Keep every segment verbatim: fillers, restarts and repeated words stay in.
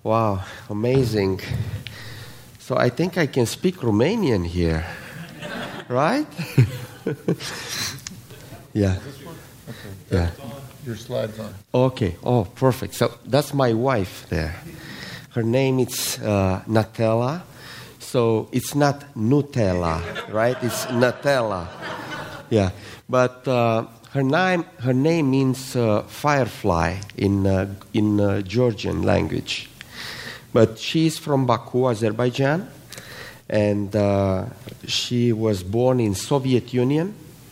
Wow, amazing. So I think I can speak Romanian here, right? Yeah. Okay. Yeah. Your slide's on. Okay. Oh, perfect. So that's my wife there. Her name is uh, Natella. So it's not Nutella, right? It's Natella. Yeah. But uh, her name her name means uh, firefly in uh, in uh, Georgian language. But she's from Baku, Azerbaijan, and uh, she was born in Soviet Union,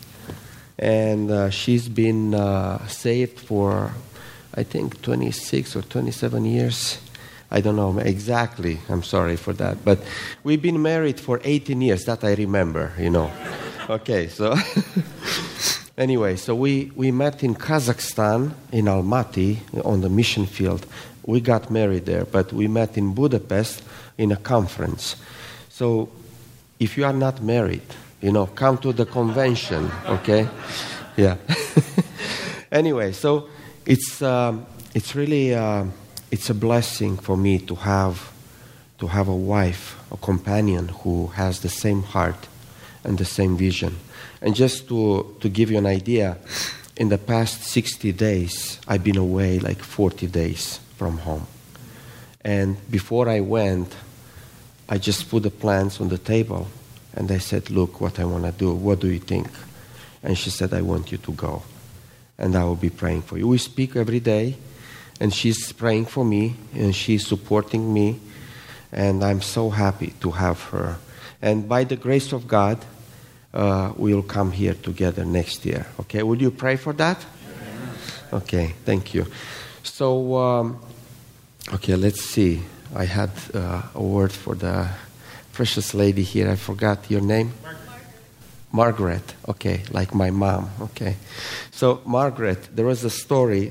and uh, she's been uh, saved for, I think, twenty-six or twenty-seven years. I don't know exactly. I'm sorry for that. But we've been married for eighteen years. That I remember, you know. Okay, so anyway, so we, we met in Kazakhstan, in Almaty, on the mission field. We got married there, but we met in Budapest in a conference. So if you are not married, you know, come to the convention, okay? Yeah. Anyway, so it's um, it's really uh, it's a blessing for me to have to have a wife, a companion who has the same heart and the same vision. And just to to give you an idea, in the past sixty days, I've been away like forty days from home. And before I went, I just put the plans on the table and I said, look, what I want to do, what do you think? And she said, I want you to go. And I will be praying for you. We speak every day, and she's praying for me, and she's supporting me, and I'm so happy to have her. And by the grace of God, uh, we'll come here together next year. Okay, would you pray for that? Okay, thank you. So, um, okay, let's see. I had uh, a word for the precious lady here. I forgot your name. Margaret. Margaret. Okay, like my mom. Okay. So, Margaret, there was a story.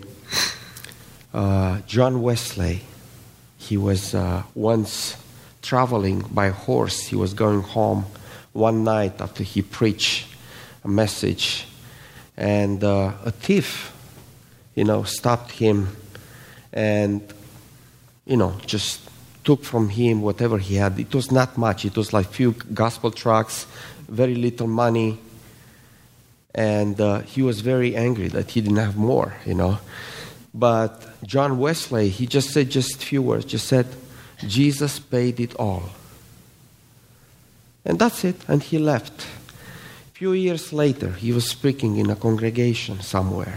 Uh, John Wesley, he was uh, once traveling by horse. He was going home one night after he preached a message. And uh, a thief, you know, stopped him and, you know, just took from him whatever he had. It was not much. It was like few gospel tracts, very little money. And uh, he was very angry that he didn't have more, you know. But John Wesley, he just said just a few words, just said, Jesus paid it all. And that's it. And he left. A few years later, he was speaking in a congregation somewhere.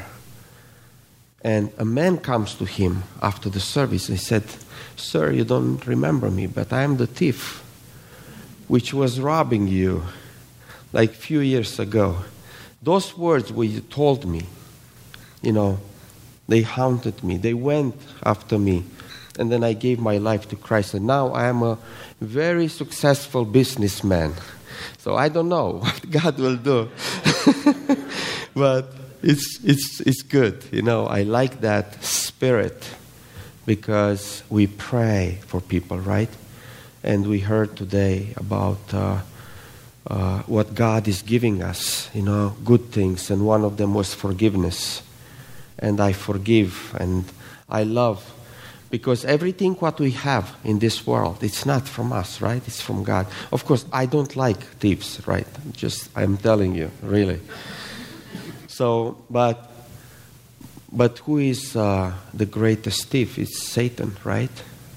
And a man comes to him after the service and said, Sir, you don't remember me, but I am the thief which was robbing you like a few years ago. Those words where you told me, you know, they haunted me. They went after me. And then I gave my life to Christ. And now I am a very successful businessman. So I don't know what God will do. But it's it's it's good. You know, I like that spirit because we pray for people, right? And we heard today about uh, uh, what God is giving us, you know, good things. And one of them was forgiveness. And I forgive and I love. Because everything what we have in this world, it's not from us, right? It's from God. Of course, I don't like thieves, right? Just, I'm telling you, really. So, but, but who is uh, the greatest thief? It's Satan, right?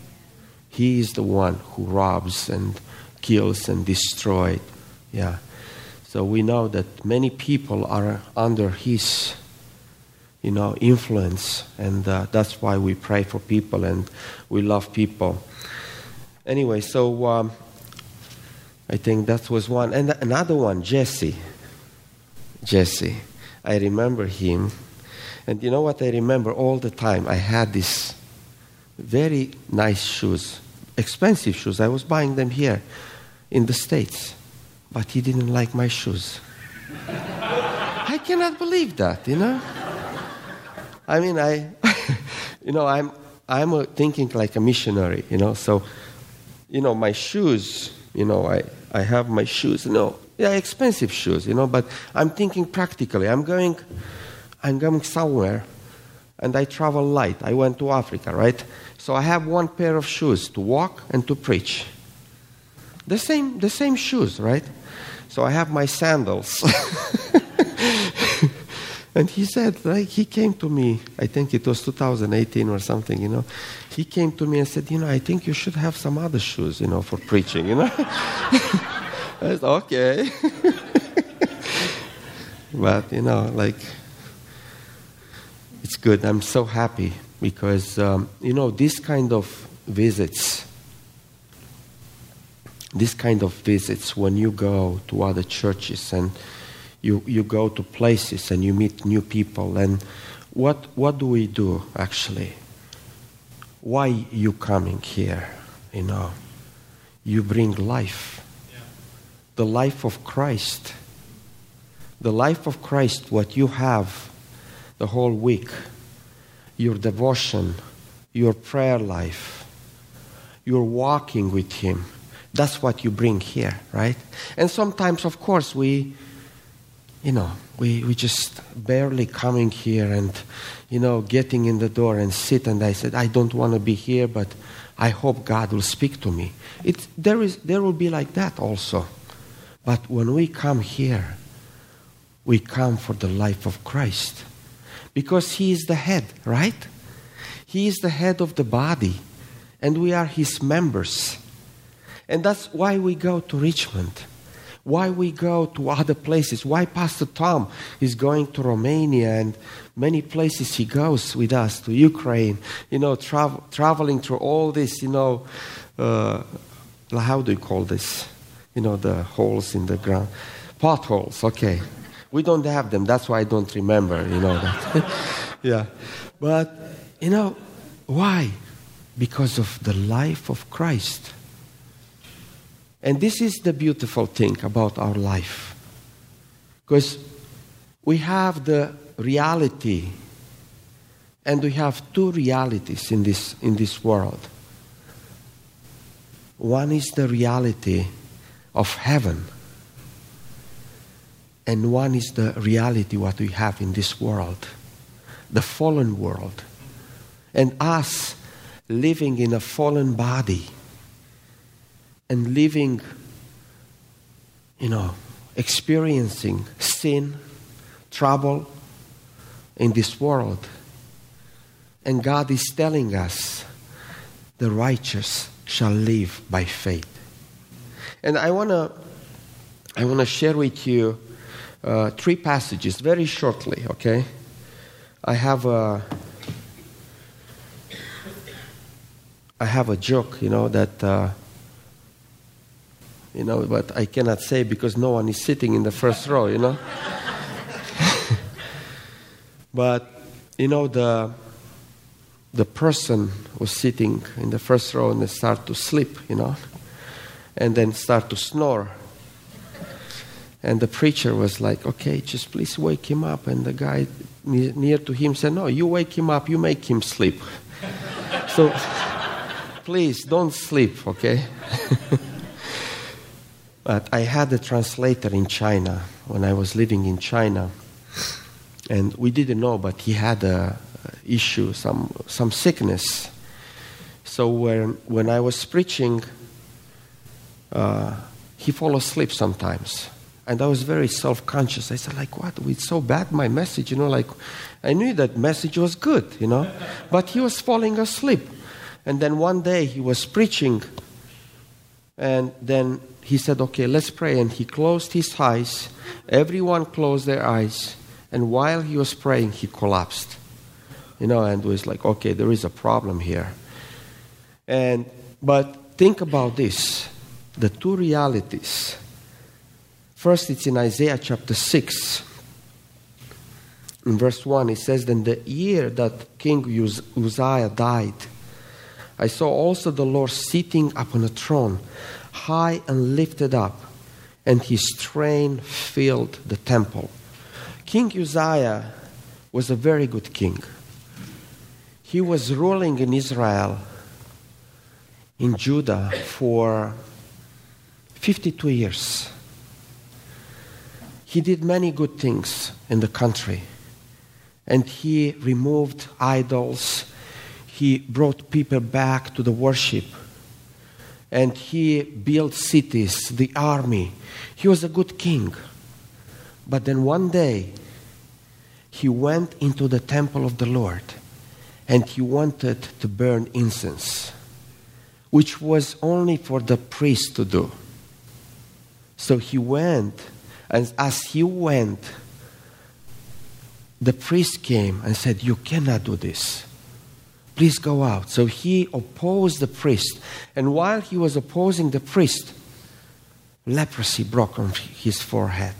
He is the one who robs and kills and destroys. Yeah. So we know that many people are under his, you know, influence, and uh, that's why we pray for people and we love people. Anyway, so um, I think that was one. And another one, Jesse. Jesse. I remember him. And you know what I remember all the time? I had these very nice shoes, expensive shoes. I was buying them here in the States. But he didn't like my shoes. I cannot believe that, you know? I mean, I, you know, I'm I'm a, thinking like a missionary, you know. So, you know, my shoes, you know, I, I have my shoes, you know, yeah, expensive shoes, you know. But I'm thinking practically. I'm going, I'm going somewhere, and I travel light. I went to Africa, right? So I have one pair of shoes to walk and to preach. The same, the same shoes, right? So I have my sandals. And he said, like, he came to me, I think it was two thousand eighteen or something, you know. He came to me and said, you know, I think you should have some other shoes, you know, for preaching, you know. I said, okay. But, you know, like, it's good. I'm so happy because, um, you know, this kind of visits, this kind of visits when you go to other churches and you, you go to places and you meet new people, and what, what do we do actually? Why you coming here, you know? You bring life. Yeah. The life of Christ. The life of Christ, what you have the whole week, your devotion, your prayer life, your walking with Him, that's what you bring here, right? And sometimes, of course, we, you know, we, we just barely coming here and, you know, getting in the door and sit, and I said, I don't want to be here, but I hope God will speak to me. It, there is, there will be like that also. But when we come here, we come for the life of Christ. Because He is the head, right? He is the head of the body. And we are His members. And that's why we go to Richmond. Why we go to other places. Why Pastor Tom is going to Romania and many places he goes with us, to Ukraine. You know, tra- traveling through all this, you know, uh, how do you call this? You know, the holes in the ground. Potholes, okay. We don't have them. That's why I don't remember, you know that. Yeah. But, you know, why? Because of the life of Christ. And this is the beautiful thing about our life. Because we have the reality, and we have two realities in this, in this world. One is the reality of heaven. And one is the reality what we have in this world, the fallen world. And us living in a fallen body and living, you know, experiencing sin, trouble in this world. And God is telling us, the righteous shall live by faith. And I want to I want to share with you Uh, three passages very shortly, okay? I have a I have a joke, you know, that uh, you know, but I cannot say because no one is sitting in the first row, you know. But you know, the the person was sitting in the first row and they start to sleep, you know, and then start to snore. And the preacher was like, okay, just please wake him up. And the guy near to him said, no, you wake him up, you make him sleep. So, please, don't sleep, okay? But I had a translator in China when I was living in China. And we didn't know, but he had a issue, some some sickness. So when, when I was preaching, uh, he fell asleep sometimes. And I was very self-conscious. I said, like, what? It's so bad, my message, you know, like, I knew that message was good, you know, but he was falling asleep. And then one day he was preaching, and then he said, okay, let's pray. And he closed his eyes. Everyone closed their eyes. And while he was praying, he collapsed, you know, and was like, okay, there is a problem here. And, but think about this, the two realities. First, it's in Isaiah chapter six. In verse one, it says, then the year that King Uz- Uzziah died, I saw also the Lord sitting upon a throne, high and lifted up, and his train filled the temple. King Uzziah was a very good king. He was ruling in Israel, in Judah, for fifty-two years. He did many good things in the country. and he removed idols. He brought people back to the worship. And he built cities, the army. He was a good king. But then one day, he went into the temple of the Lord and he wanted to burn incense, which was only for the priest to do. So he went, and as he went, the priest came and said, "You cannot do this. Please go out." So he opposed the priest. And while he was opposing the priest, leprosy broke on his forehead.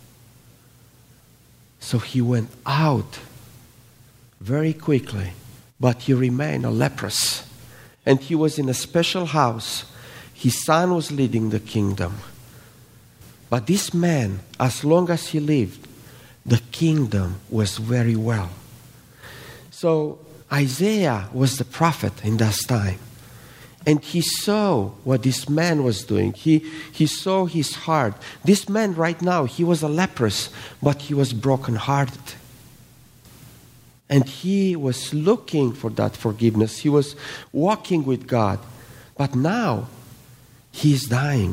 So he went out very quickly, but he remained a leprous. And he was in a special house. His son was leading the kingdom. But this man, as long as he lived, the kingdom was very well. So Isaiah was the prophet in that time. And he saw what this man was doing. He, he saw his heart. This man right now, he was a leprous, but he was brokenhearted. And he was looking for that forgiveness. He was walking with God. But now, he is dying.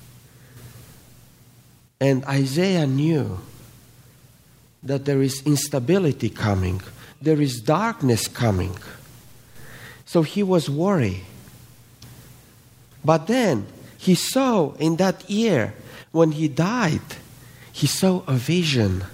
And Isaiah knew that there is instability coming. There is darkness coming. So he was worried. But then he saw in that year when he died, he saw a vision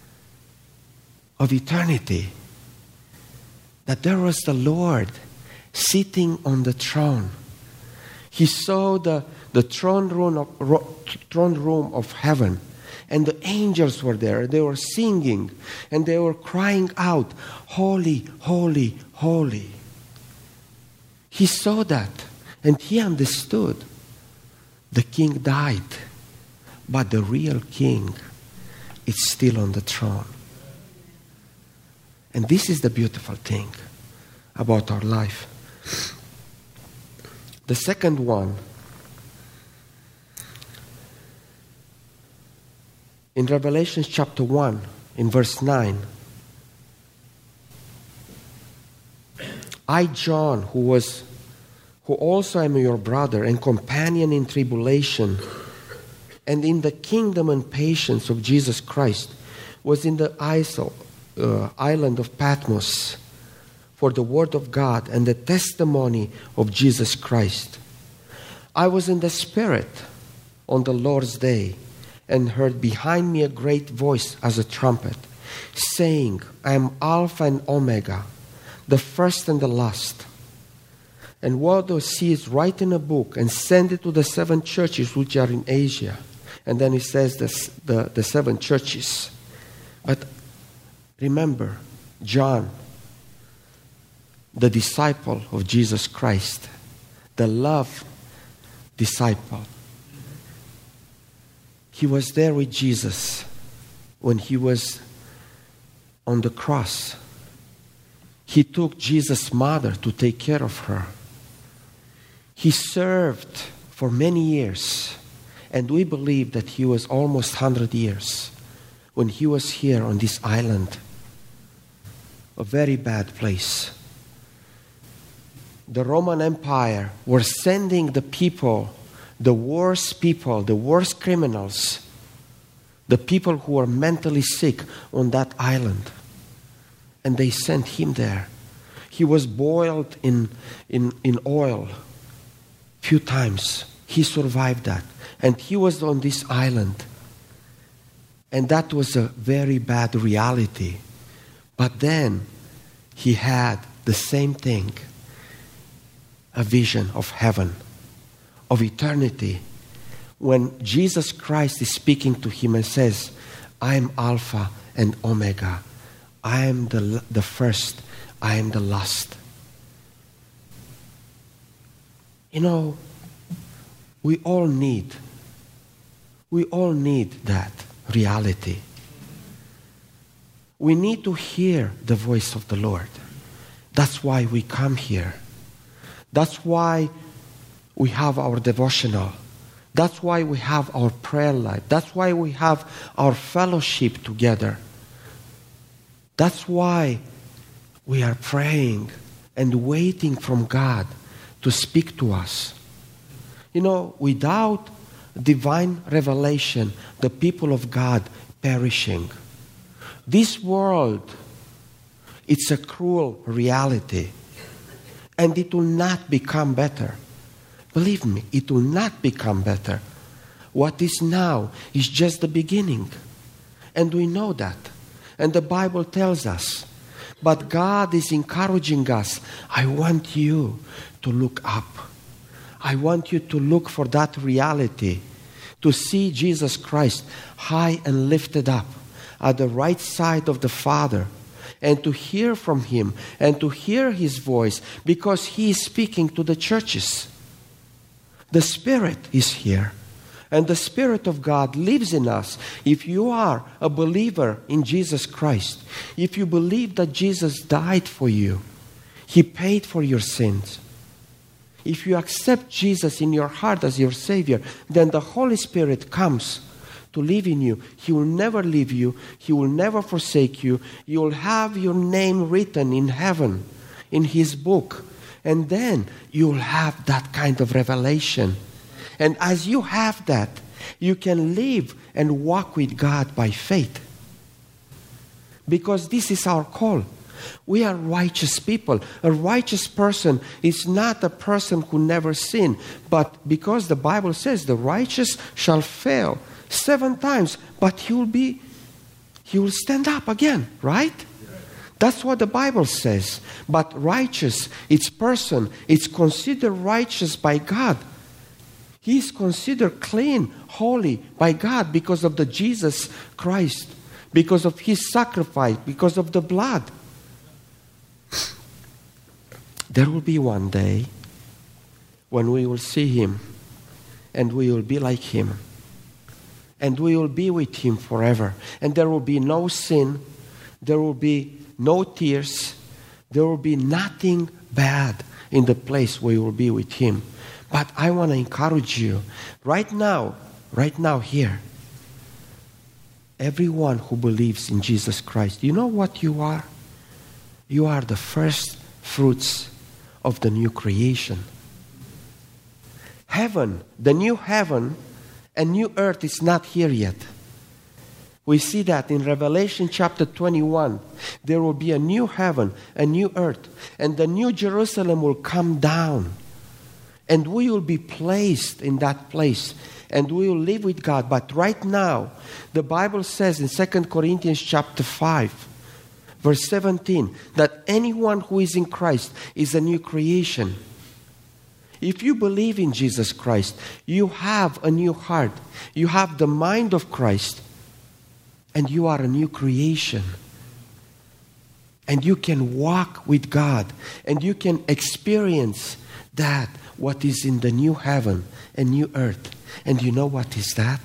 of eternity. That there was the Lord sitting on the throne. He saw the, the throne room of, ro, throne room of heaven. And the angels were there. They were singing. And they were crying out, "Holy, holy, holy." He saw that. And he understood. The king died. But the real king is still on the throne. And this is the beautiful thing about our life. The second one, in Revelation chapter one, in verse nine, I, John, who was, who also am your brother and companion in tribulation and in the kingdom and patience of Jesus Christ, was in the uh, island of Patmos for the word of God and the testimony of Jesus Christ. I was in the Spirit on the Lord's day and heard behind me a great voice as a trumpet, saying, "I am Alpha and Omega, the first and the last. And what thou seest, write in a book and send it to the seven churches which are in Asia." And then he says this, the, the seven churches. But remember, John, the disciple of Jesus Christ, the loved disciple, he was there with Jesus when he was on the cross. He took Jesus' mother to take care of her. He served for many years, and we believe that he was almost one hundred years when he was here on this island, a very bad place. The Roman Empire were sending the people, the worst people, the worst criminals, the people who were mentally sick on that island. And they sent him there. He was boiled in, in, in oil a few times. He survived that. And he was on this island. And that was a very bad reality. But then he had the same thing, a vision of heaven, of eternity, when Jesus Christ is speaking to him and says, "I am Alpha and Omega. I am the, the first. I am the last." You know, we all need, we all need that reality. We need to hear the voice of the Lord. That's why we come here. That's why we have our devotional. That's why we have our prayer life. That's why we have our fellowship together. That's why we are praying and waiting from God to speak to us. You know, without divine revelation, the people of God perishing. This world, it's a cruel reality. And it will not become better. Believe me, it will not become better. What is now is just the beginning. And we know that. And the Bible tells us. But God is encouraging us. I want you to look up. I want you to look for that reality. To see Jesus Christ high and lifted up at the right side of the Father. And to hear from Him. And to hear His voice. Because He is speaking to the churches. The Spirit is here. And the Spirit of God lives in us. If you are a believer in Jesus Christ, if you believe that Jesus died for you, He paid for your sins. If you accept Jesus in your heart as your Savior, then the Holy Spirit comes to live in you. He will never leave you. He will never forsake you. You will have your name written in heaven, in His book. And then you will have that kind of revelation. And as you have that, you can live and walk with God by faith. Because this is our call. We are righteous people. A righteous person is not a person who never sinned. But because the Bible says the righteous shall fail seven times, but he will be, he will stand up again, right? That's what the Bible says. But righteous, it's person, it's considered righteous by God. He is considered clean, holy by God because of the Jesus Christ, because of His sacrifice, because of the blood. There will be one day when we will see Him and we will be like Him. And we will be with Him forever. And there will be no sin. There will be no tears. There will be nothing bad in the place where we will be with Him. But I want to encourage you, right now, right now here, everyone who believes in Jesus Christ, you know what you are? You are the first fruits of the new creation. Heaven, the new heaven and new earth is not here yet. We see that in Revelation chapter twenty-one. There will be a new heaven, a new earth, and the new Jerusalem will come down. And we will be placed in that place. And we will live with God. But right now, the Bible says in Second Corinthians chapter five, verse seventeen, that anyone who is in Christ is a new creation. If you believe in Jesus Christ, you have a new heart. You have the mind of Christ. And you are a new creation. And you can walk with God. And you can experience that, what is in the new heaven and new earth. And you know what is that?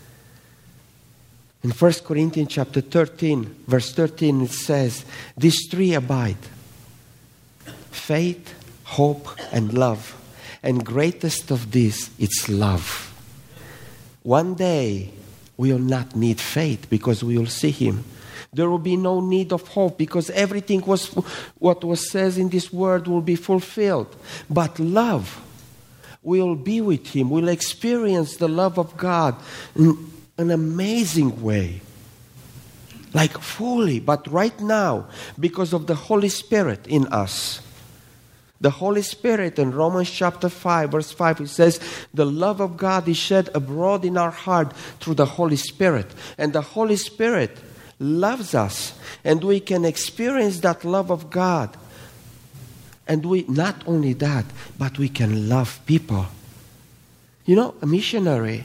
In First Corinthians chapter thirteen, verse thirteen, it says, these three abide. Faith, hope, and love. And greatest of these, it's love. One day, we will not need faith because we will see Him. There will be no need of hope because everything was what was says in this word will be fulfilled. But love, we will be with Him. We'll experience the love of God in an amazing way. Like fully. But right now, because of the Holy Spirit in us, the Holy Spirit in Romans chapter five, verse five, it says, the love of God is shed abroad in our heart through the Holy Spirit. And the Holy Spirit loves us. And we can experience that love of God. And we, not only that, but we can love people. You know, a missionary,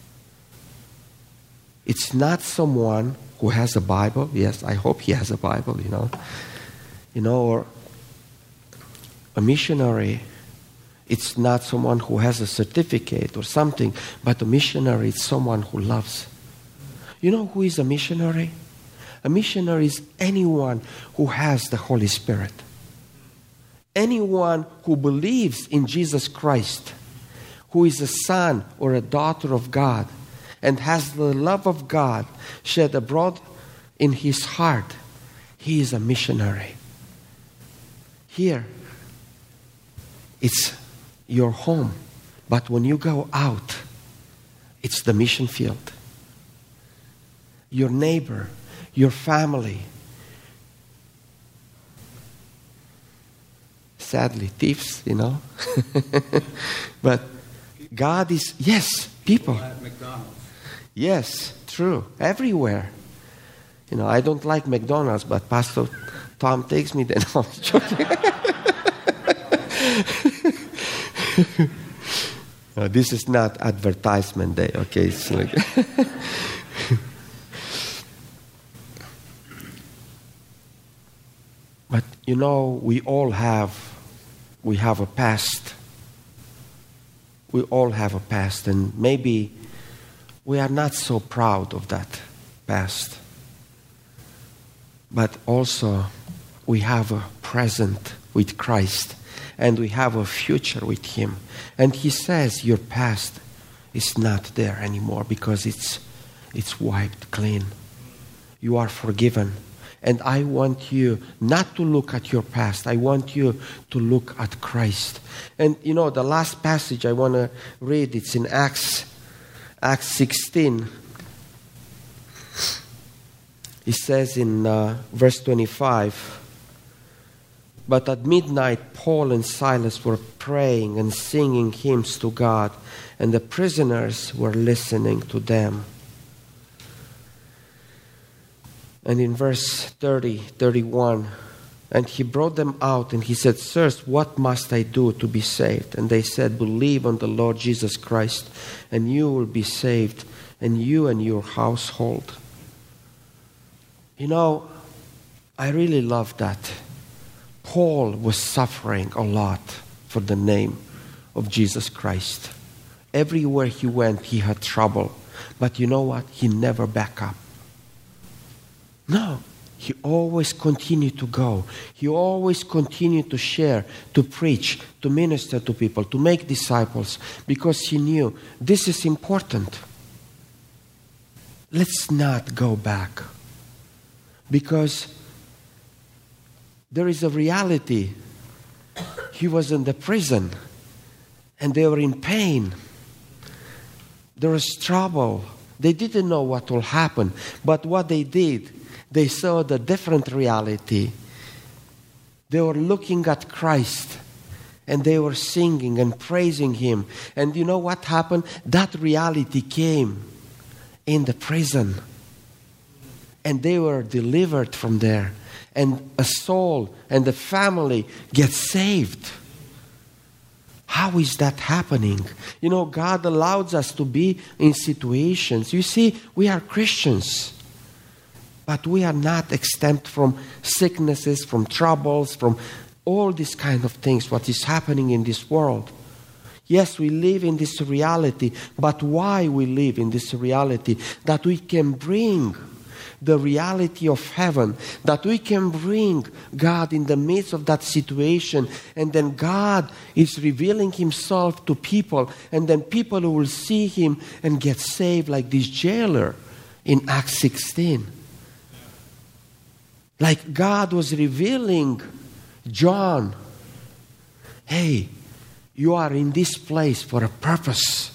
it's not someone who has a Bible. Yes, I hope he has a Bible, you know. You know, or a missionary, it's not someone who has a certificate or something, but a missionary is someone who loves. You know who is a missionary? A missionary is anyone who has the Holy Spirit. Anyone who believes in Jesus Christ, who is a son or a daughter of God, and has the love of God shed abroad in his heart. He is a missionary. Here, it's your home. But when you go out, it's the mission field. Your neighbor, your family. Sadly, thieves, you know. But God is, yes, people. At McDonald's. Yes, true. Everywhere. You know, I don't like McDonald's, but Pastor Tom takes me there. No, I'm joking. No, this is not advertisement day, okay? It's like but you know, we all have, we have a past. We all have a past, and maybe we are not so proud of that past. But also, we have a present with Christ, and we have a future with Him. And He says, your past is not there anymore because it's, it's wiped clean. You are forgiven. And I want you not to look at your past. I want you to look at Christ. And you know, the last passage I want to read, it's in Acts, Acts sixteen. It says in uh, verse twenty-five, but at midnight Paul and Silas were praying and singing hymns to God, and the prisoners were listening to them. And in verse thirty, thirty-one, and he brought them out and he said, sirs, what must I do to be saved? And they said, believe on the Lord Jesus Christ, and you will be saved, and you and your household. You know, I really love that. Paul was suffering a lot for the name of Jesus Christ. Everywhere he went, he had trouble. But you know what? He never backed up. No, he always continued to go. He always continued to share, to preach, to minister to people, to make disciples, because he knew this is important. Let's not go back. Because there is a reality. He was in the prison and they were in pain. There was trouble. They didn't know what will happen. But what they did, they saw the different reality. They were looking at Christ and they were singing and praising Him. And you know what happened? That reality came in the prison. And they were delivered from there. And a soul and a family get saved. How is that happening? You know, God allows us to be in situations. You see, we are Christians. But we are not exempt from sicknesses, from troubles, from all these kind of things, what is happening in this world. Yes, we live in this reality, but why we live in this reality? That we can bring the reality of heaven, that we can bring God in the midst of that situation, and then God is revealing Himself to people, and then people who will see Him and get saved, like this jailer in Acts sixteen. Like God was revealing John, hey, you are in this place for a purpose.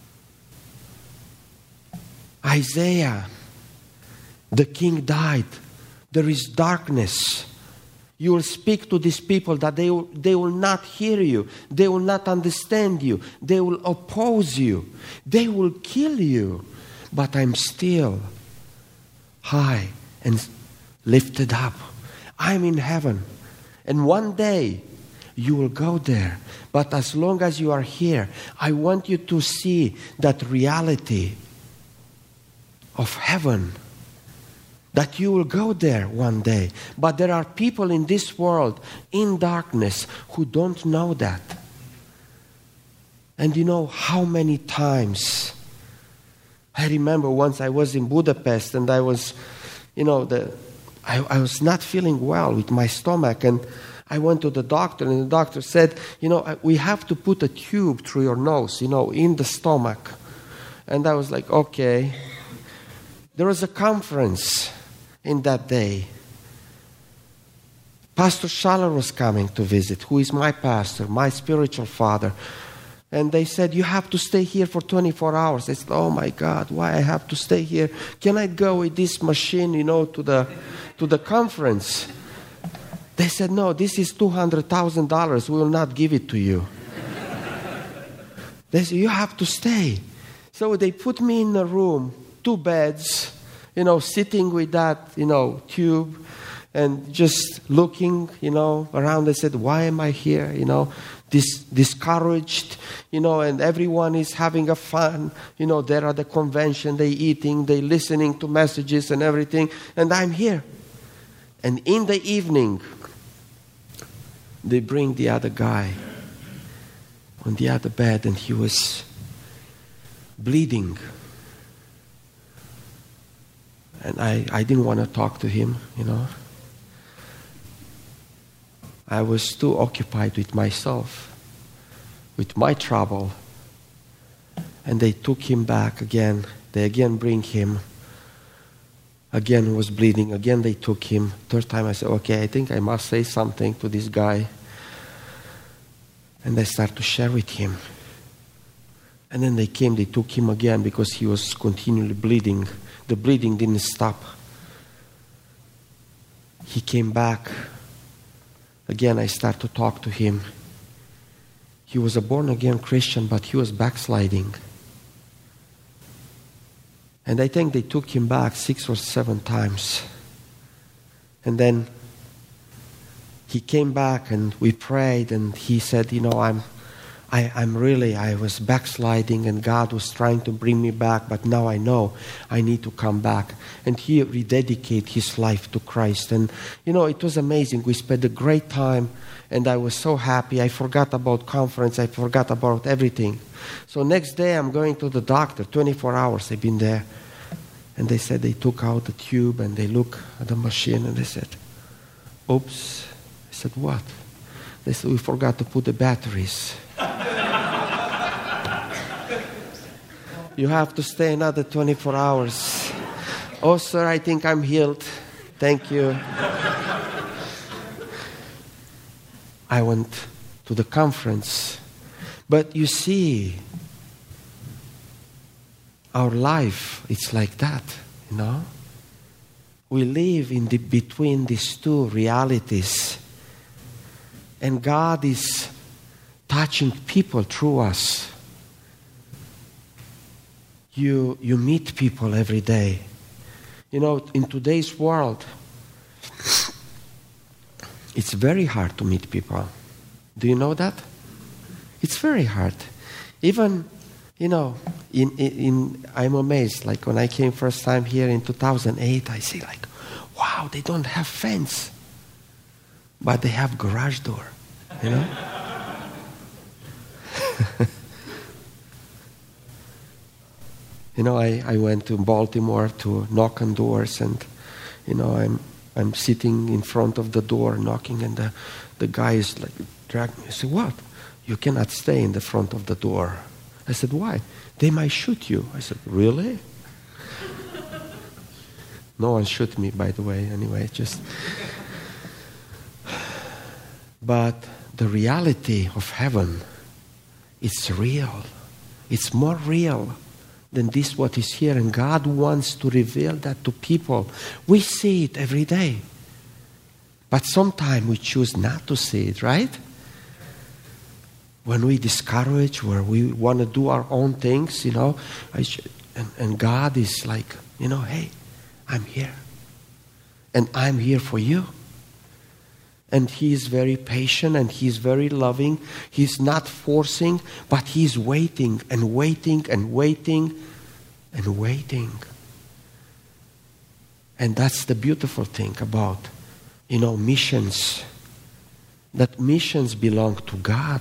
Isaiah, the king died. There is darkness. You will speak to these people that they will, they will not hear you. They will not understand you. They will oppose you. They will kill you. But I'm still high and lifted up. I'm in heaven. And one day you will go there. But as long as you are here, I want you to see that reality of heaven. That you will go there one day. But there are people in this world, in darkness, who don't know that. And you know how many times, I remember once I was in Budapest and I was, you know, the, I, I was not feeling well with my stomach, and I went to the doctor, and the doctor said, you know, we have to put a tube through your nose, you know, in the stomach. And I was like, okay. There was a conference in that day. Pastor Schaller was coming to visit, who is my pastor, my spiritual father. And they said, you have to stay here for twenty-four hours. I said, oh my God, why I have to stay here? Can I go with this machine, you know, to the to the conference? They said, no, this is two hundred thousand dollars. We will not give it to you. They said, you have to stay. So they put me in a room, two beds, you know, sitting with that, you know, tube and just looking, you know, around. They said, why am I here, you know? Dis- discouraged, you know, and everyone is having a fun, you know, they're at the convention, they eating, they listening to messages and everything, and I'm here. And in the evening, they bring the other guy on the other bed, and he was bleeding. And I, I didn't want to talk to him, you know. I was too occupied with myself, with my trouble. And they took him back again. They again bring him. Again was bleeding. Again they took him. Third time I said, okay, I think I must say something to this guy. And I start to share with him. And then they came, they took him again because he was continually bleeding. The bleeding didn't stop. He came back. Again, I start to talk to him. He was a born-again Christian, but he was backsliding. And I think they took him back six or seven times. And then he came back and we prayed, and he said, you know, I'm I, I'm really, I was backsliding and God was trying to bring me back, but now I know I need to come back. And he rededicated his life to Christ. And, you know, it was amazing. We spent a great time and I was so happy. I forgot about conference. I forgot about everything. So next day I'm going to the doctor, twenty-four hours I've been there. And they said they took out the tube and they look at the machine and they said, oops. I said, what? They said, we forgot to put the batteries. You have to stay another twenty-four hours. Oh, sir, I think I'm healed. Thank you. I went to the conference. But you see, our life, it's like that, you know? We live in the between these two realities. And God is touching people through us. You, you meet people every day. You know, in today's world, it's very hard to meet people. Do you know that? It's very hard. Even, you know, in, in, in I'm amazed. Like when I came first time here in two thousand eight, I see like, wow, they don't have fence. But they have garage door, you know? You know, I, I went to Baltimore to knock on doors, and, you know, I'm I'm sitting in front of the door knocking, and the, the guy is like, dragging me. I said, what? You cannot stay in the front of the door. I said, why? They might shoot you. I said, really? No one shoot me, by the way, anyway, just... But the reality of heaven, it's real. It's more real than this what is here. And God wants to reveal that to people. We see it every day. But sometimes we choose not to see it, right? When we discourage, where we want to do our own things, you know, I sh- and, and God is like, you know, hey, I'm here. And I'm here for you. And He is very patient and He is very loving. He's not forcing, but He's waiting and waiting and waiting and waiting. And that's the beautiful thing about, you know, missions. That missions belong to God.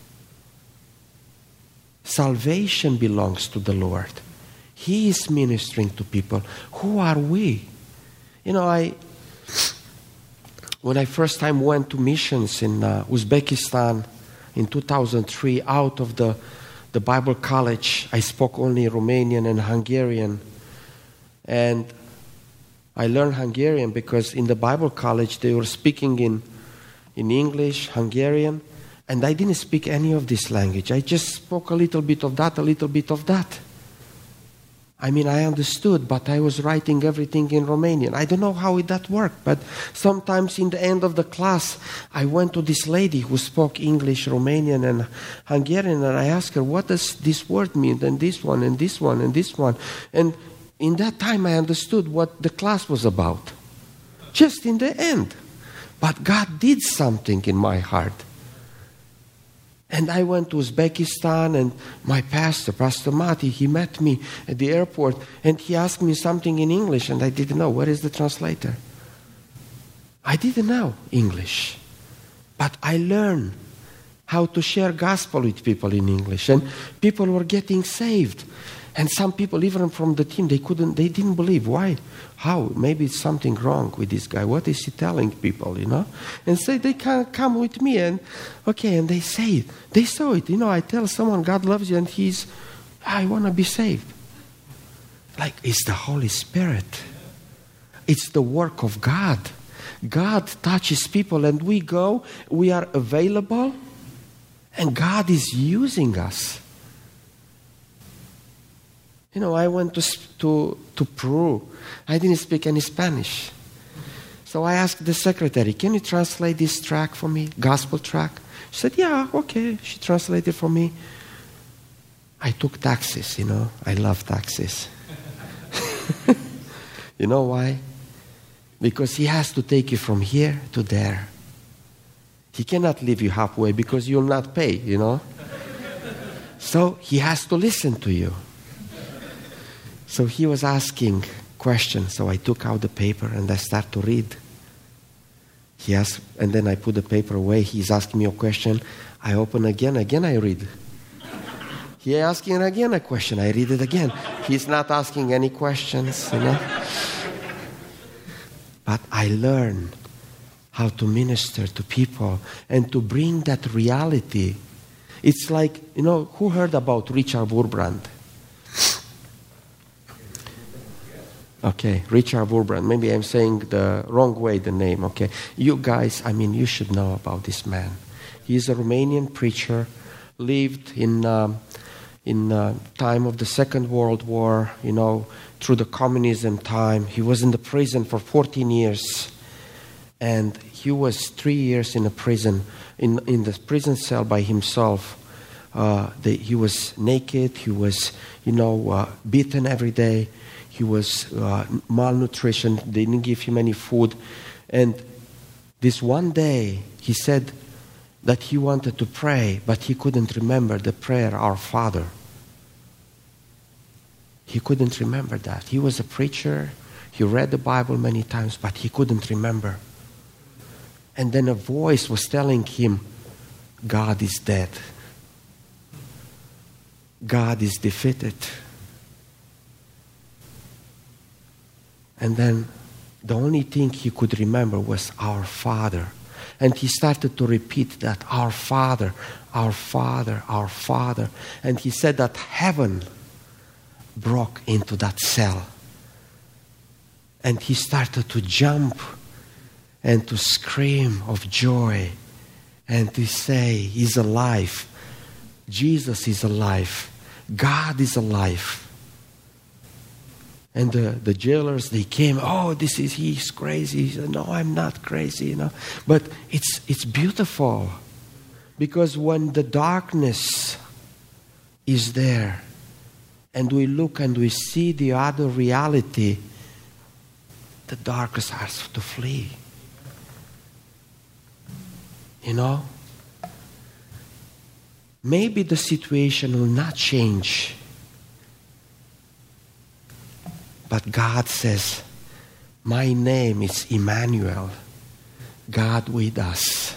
Salvation belongs to the Lord. He is ministering to people. Who are we? You know, I... When I first time went to missions in uh, Uzbekistan in two thousand three, out of the, the Bible college, I spoke only Romanian and Hungarian. And I learned Hungarian because in the Bible college they were speaking in in English, Hungarian, and I didn't speak any of this language. I just spoke a little bit of that, a little bit of that. I mean, I understood, but I was writing everything in Romanian. I don't know how it, that worked, but sometimes in the end of the class, I went to this lady who spoke English, Romanian, and Hungarian, and I asked her, what does this word mean, and this one, and this one, and this one. And in that time, I understood what the class was about. Just in the end. But God did something in my heart. And I went to Uzbekistan, and my pastor, Pastor Mati, he met me at the airport, and he asked me something in English, and I didn't know. Where is the translator? I didn't know English. But I learned how to share gospel with people in English, and people were getting saved. And some people, even from the team, they couldn't, they didn't believe. Why? How? Maybe it's something wrong with this guy. What is he telling people, you know? And so they can come with me, and okay, and they say it. They saw it. You know, I tell someone God loves you, and he's, I want to be saved. Like, it's the Holy Spirit. It's the work of God. God touches people, and we go, we are available, and God is using us. You know, I went to, to, to Peru. I didn't speak any Spanish. So I asked the secretary, can you translate this track for me, gospel track? She said, yeah, okay. She translated for me. I took taxis, you know. I love taxis. You know why? Because he has to take you from here to there. He cannot leave you halfway because you'll not pay, you know. So he has to listen to you. So he was asking questions, so I took out the paper and I started to read. He asked, and then I put the paper away. He's asking me a question. I open again, again I read. He asking again a question. I read it again. He's not asking any questions, you know. But I learned how to minister to people and to bring that reality. It's like, you know, who heard about Richard Wurbrand? Okay, Richard Wurbrand. Maybe I'm saying the wrong way the name, okay. You guys, I mean, you should know about this man. He's a Romanian preacher, lived in um, in uh, time of the Second World War, you know, through the communism time. He was in the prison for fourteen years. And he was three years in a prison, in, in the prison cell by himself. Uh, the, he was naked, he was, you know, uh, beaten every day. He was uh, malnutrition. They didn't give him any food. And this one day, he said that he wanted to pray, but he couldn't remember the prayer, Our Father. He couldn't remember that. He was a preacher. He read the Bible many times, but he couldn't remember. And then a voice was telling him, God is dead. God is defeated. And then the only thing he could remember was Our Father. And he started to repeat that, Our Father, Our Father, Our Father. And he said that heaven broke into that cell. And he started to jump and to scream of joy and to say, He's alive. Jesus is alive. God is alive. And the, the jailers, they came, oh, this is, he's crazy. He said, no, I'm not crazy, you know. But it's it's beautiful. Because when the darkness is there, and we look and we see the other reality, the darkness has to flee. You know? Maybe the situation will not change. But God says, my name is Emmanuel, God with us.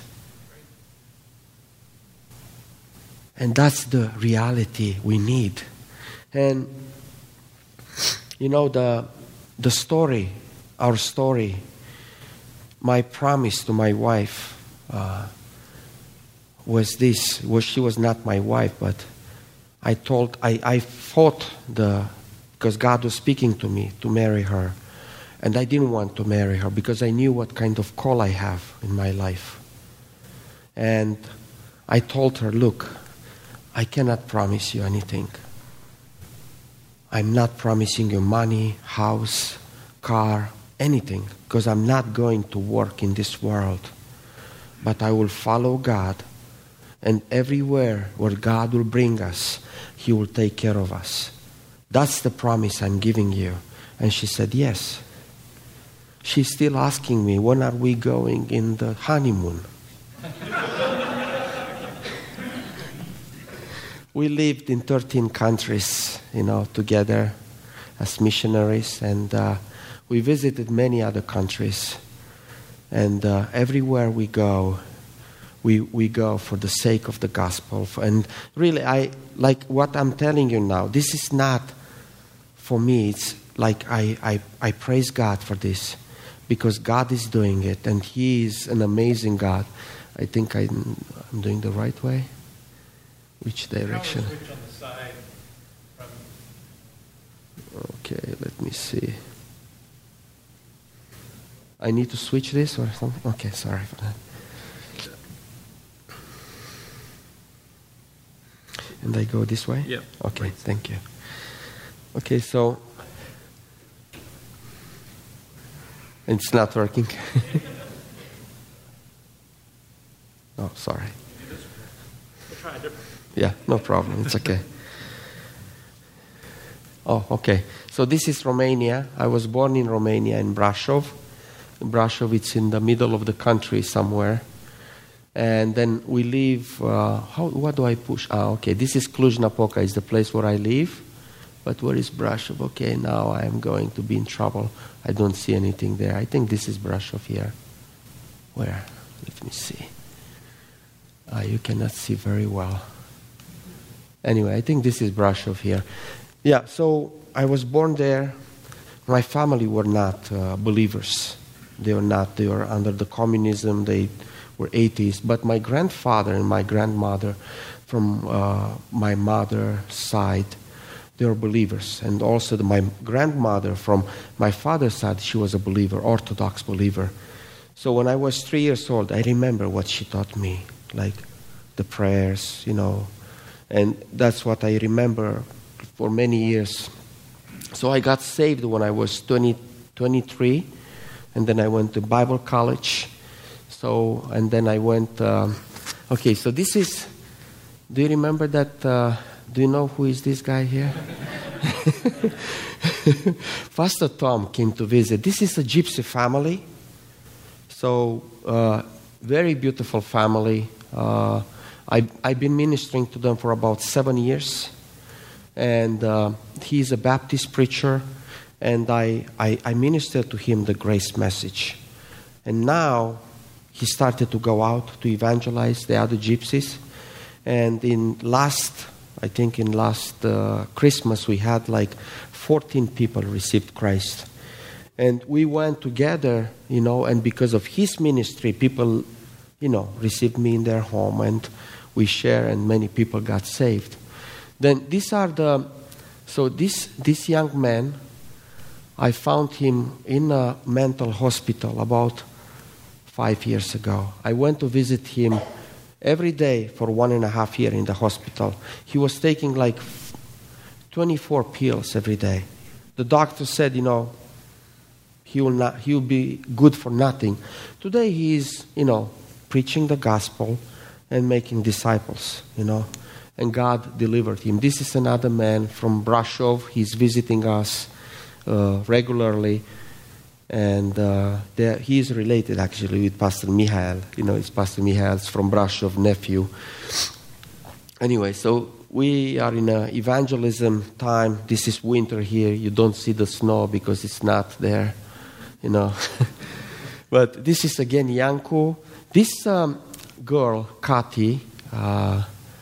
And that's the reality we need. And, you know, the, the story, our story, my promise to my wife uh, was this. Well, she was not my wife, but I told, I, I fought the... because God was speaking to me to marry her. And I didn't want to marry her because I knew what kind of call I have in my life. And I told her, look, I cannot promise you anything. I'm not promising you money, house, car, anything, because I'm not going to work in this world. But I will follow God, and everywhere where God will bring us, He will take care of us. That's the promise I'm giving you. And she said, yes. She's still asking me, when are we going in the honeymoon? We lived in thirteen countries, you know, together as missionaries, and uh, we visited many other countries. And uh, everywhere we go, we we go for the sake of the gospel. And really, I like what I'm telling you now. This is not for me. It's like I, I, I praise God for this, because God is doing it, and He is an amazing God. I think I'm, I'm doing the right way. Which direction? Switch on the side from... Okay, let me see. I need to switch this or something? Okay, sorry for that. And I go this way? Yeah. Okay, thank you. Okay, so... It's not working. Oh, sorry. We'll try a different. Yeah, no problem. It's okay. Oh, okay. So this is Romania. I was born in Romania, in Brașov. Brașov, it's in the middle of the country somewhere. And then we live... Uh, how? What do I push? Ah, okay. This is Cluj-Napoca, is the place where I live. But where is Brașov? Okay, now I am going to be in trouble. I don't see anything there. I think this is Brașov here. Where? Let me see. Ah, you cannot see very well. Anyway, I think this is Brașov here. Yeah, so I was born there. My family were not uh, believers. They were not. They were under the communism. They were atheists. But my grandfather and my grandmother from uh, my mother's side, they were believers. And also the, my grandmother from my father's side, she was a believer, Orthodox believer. So when I was three years old, I remember what she taught me, like the prayers, you know. And that's what I remember for many years. So I got saved when I was twenty, twenty-three, and then I went to Bible college. So, and then I went, um, okay, so this is, do you remember that, uh, do you know who is this guy here? Pastor Tom came to visit. This is a gypsy family. So, uh, very beautiful family. Uh, I, I've been ministering to them for about seven years. And uh, he's a Baptist preacher. And I, I, I ministered to him the grace message. And now he started to go out to evangelize the other gypsies. And in last, I think in last uh, Christmas, we had like fourteen people received Christ. And we went together, you know, and because of his ministry, people, you know, received me in their home, and we share, and many people got saved. Then these are the, so this this young man, I found him in a mental hospital about five years ago. I went to visit him every day for one and a half year in the hospital. He was taking like twenty-four pills every day. The doctor said, you know, he will not, he will be good for nothing. Today he is, you know, preaching the gospel and making disciples, you know. And God delivered him. This is another man from Brașov. He's visiting us uh, regularly. And uh, he is related, actually, with Pastor Mihail. You know, it's Pastor Mihail's from Brașov, nephew. Anyway, so we are in an evangelism time. This is winter here. You don't see the snow because it's not there, you know. But this is, again, Yanku. This um, girl, Kati, uh,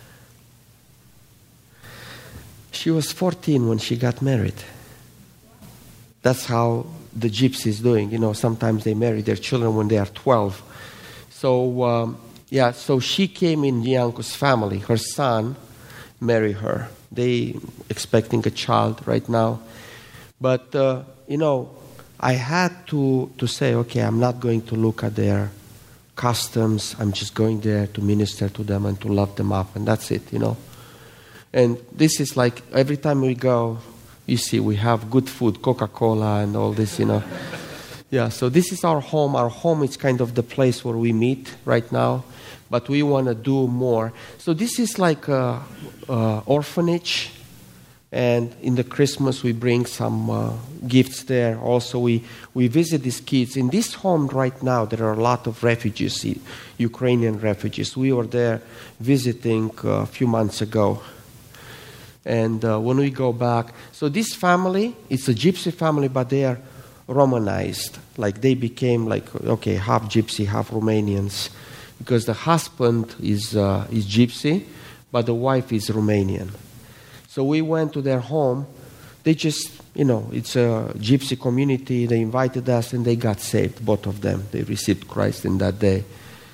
she was fourteen when she got married. That's how the gypsies doing. You know, sometimes they marry their children when they are twelve. So, um, yeah, so she came in Yanku's family. Her son married her. They expecting a child right now. But, uh, you know, I had to, to say, okay, I'm not going to look at their customs. I'm just going there to minister to them and to love them up, and that's it, you know. And this is like every time we go, you see, we have good food, Coca-Cola and all this, you know. Yeah, so this is our home. Our home is kind of the place where we meet right now, but we want to do more. So this is like a, a orphanage, and in the Christmas we bring some uh, gifts there. Also, we, we visit these kids. In this home right now, there are a lot of refugees, Ukrainian refugees. We were there visiting a few months ago. And uh, when we go back, so this family, it's a gypsy family, but they are Romanized. Like they became like, okay, half gypsy, half Romanians. Because the husband is, uh, is gypsy, but the wife is Romanian. So we went to their home. They just, you know, it's a gypsy community. They invited us and they got saved, both of them. They received Christ in that day.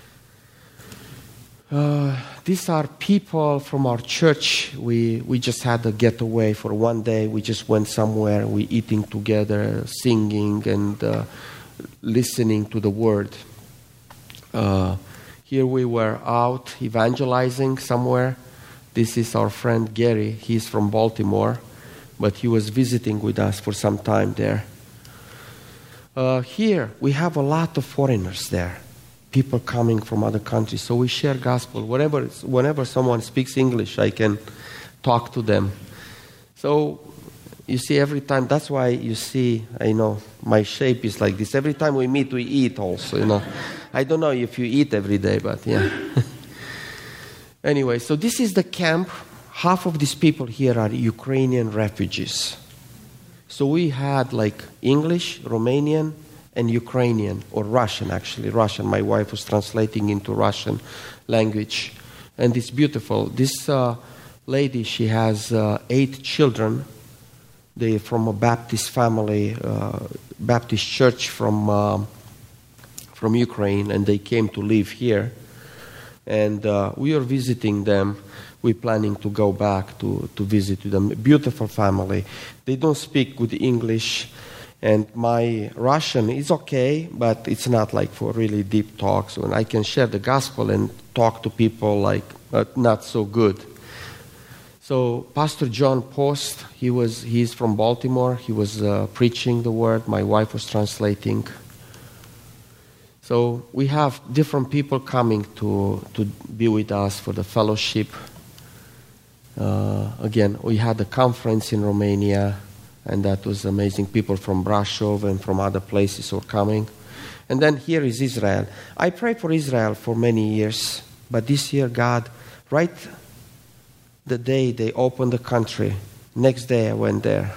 Uh, these are people from our church. We we just had a getaway for one day. We just went somewhere. We eating together, singing, and uh, listening to the word. Uh, here we were out evangelizing somewhere. This is our friend Gary. He's from Baltimore, but he was visiting with us for some time there. Uh, here we have a lot of foreigners there. People coming from other countries. So we share gospel. Whenever, whenever someone speaks English, I can talk to them. So you see, every time, that's why you see, I know, my shape is like this. Every time we meet, we eat also, you know. I don't know if you eat every day, but yeah. Anyway, so this is the camp. Half of these people here are Ukrainian refugees. So we had like English, Romanian, and Ukrainian, or Russian actually, Russian. My wife was translating into Russian language. And it's beautiful. This uh, lady, she has uh, eight children. They're from a Baptist family, uh, Baptist church from, uh, from Ukraine, and they came to live here. And uh, we are visiting them. We're planning to go back to, to visit them. Beautiful family. They don't speak good English. And my Russian is okay, but it's not like for really deep talks. When I can share the gospel and talk to people, like, but not so good. So Pastor John Post, he was he's from Baltimore. He was uh, preaching the word. My wife was translating. So we have different people coming to to be with us for the fellowship. Uh, again, we had a conference in Romania. And that was amazing. People from Brasov and from other places were coming. And then here is Israel. I prayed for Israel for many years. But this year, God, right the day they opened the country, next day I went there.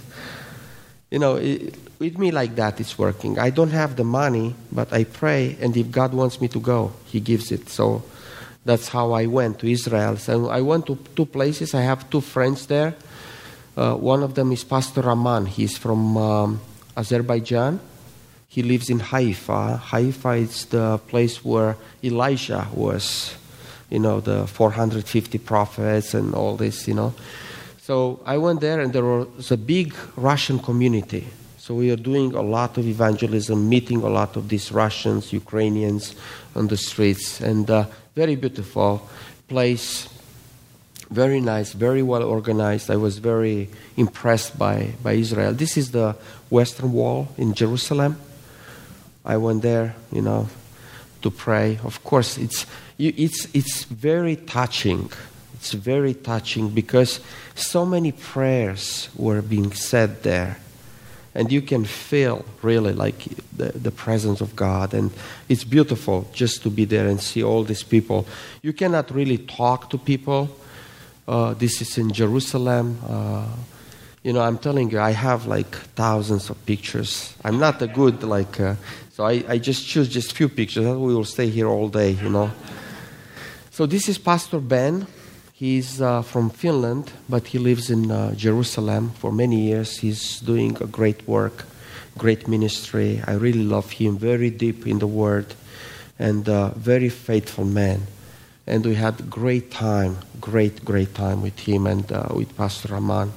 You know, it, with me like that, it's working. I don't have the money, but I pray. And if God wants me to go, He gives it. So that's how I went to Israel. So I went to two places. I have two friends there. Uh, one of them is Pastor Raman. He's from um, Azerbaijan. He lives in Haifa. Haifa is the place where Elijah was, you know, the four hundred fifty prophets and all this, you know. So I went there, and there was a big Russian community. So we are doing a lot of evangelism, meeting a lot of these Russians, Ukrainians on the streets. And uh, very beautiful place. Very nice, very well organized. I was very impressed by, by Israel. This is the Western Wall in Jerusalem. I went there, you know, to pray. Of course, it's it's it's very touching. It's very touching because so many prayers were being said there. And you can feel really like the, the presence of God. And it's beautiful just to be there and see all these people. You cannot really talk to people. Uh, this is in Jerusalem. Uh, you know, I'm telling you, I have like thousands of pictures. I'm not a good, like, uh, so I, I just choose just few pictures. We will stay here all day, you know. So this is Pastor Ben. He's uh, from Finland, but he lives in uh, Jerusalem for many years. He's doing a great work, great ministry. I really love him, very deep in the Word, and uh, very faithful man. And we had great time, great, great time with him and uh, with Pastor Raman.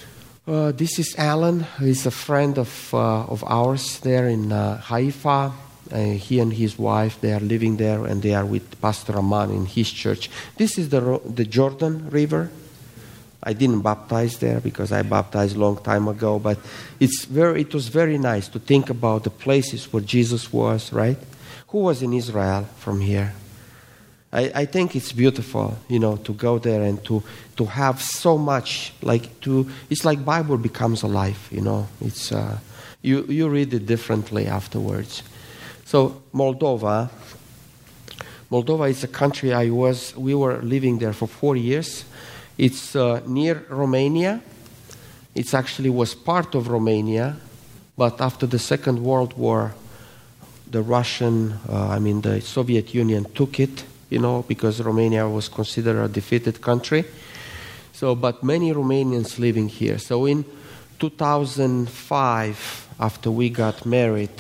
Uh, this is Alan. He's a friend of uh, of ours there in uh, Haifa. Uh, he and his wife, they are living there, and they are with Pastor Aman in his church. This is the ro- the Jordan River. I didn't baptize there because I baptized a long time ago, but it's very, it was very nice to think about the places where Jesus was, right? Who was in Israel from here? I, I think it's beautiful, you know, to go there and to, to have so much, like to, it's like Bible becomes alive, you know. It's uh, you, you read it differently afterwards. So Moldova, Moldova is a country I was, we were living there for four years. It's uh, near Romania. It actually was part of Romania, but after the Second World War, the Russian, uh, I mean the Soviet Union took it, you know, because Romania was considered a defeated country. So, but many Romanians living here. So in two thousand five, after we got married,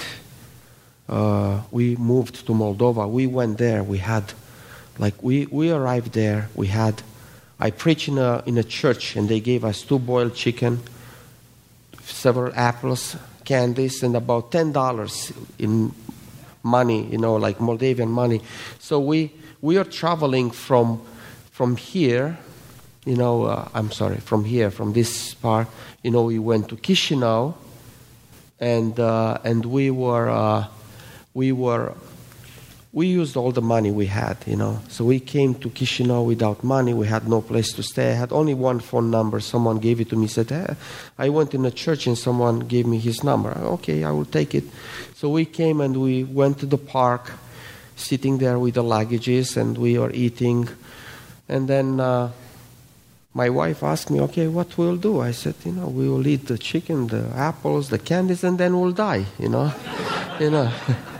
uh, we moved to Moldova. We went there. We had, like, we, we arrived there. We had, I preached in a, in a church, and they gave us two boiled chicken, several apples, candies, and about ten dollars in money, you know, like Moldavian money. So we we are traveling from from here, you know, uh, I'm sorry, from here, from this part, you know, we went to Chisinau, and uh, and we were uh, we were we used all the money we had, you know. So we came to Chisinau without money. We had no place to stay. I had only one phone number. Someone gave it to me. Said, hey, I went in a church and someone gave me his number. Okay, I will take it. So we came and we went to the park, sitting there with the luggages, and we were eating. And then uh, my wife asked me, okay, what we'll do? I said, you know, we will eat the chicken, the apples, the candies, and then we'll die, you know. you know.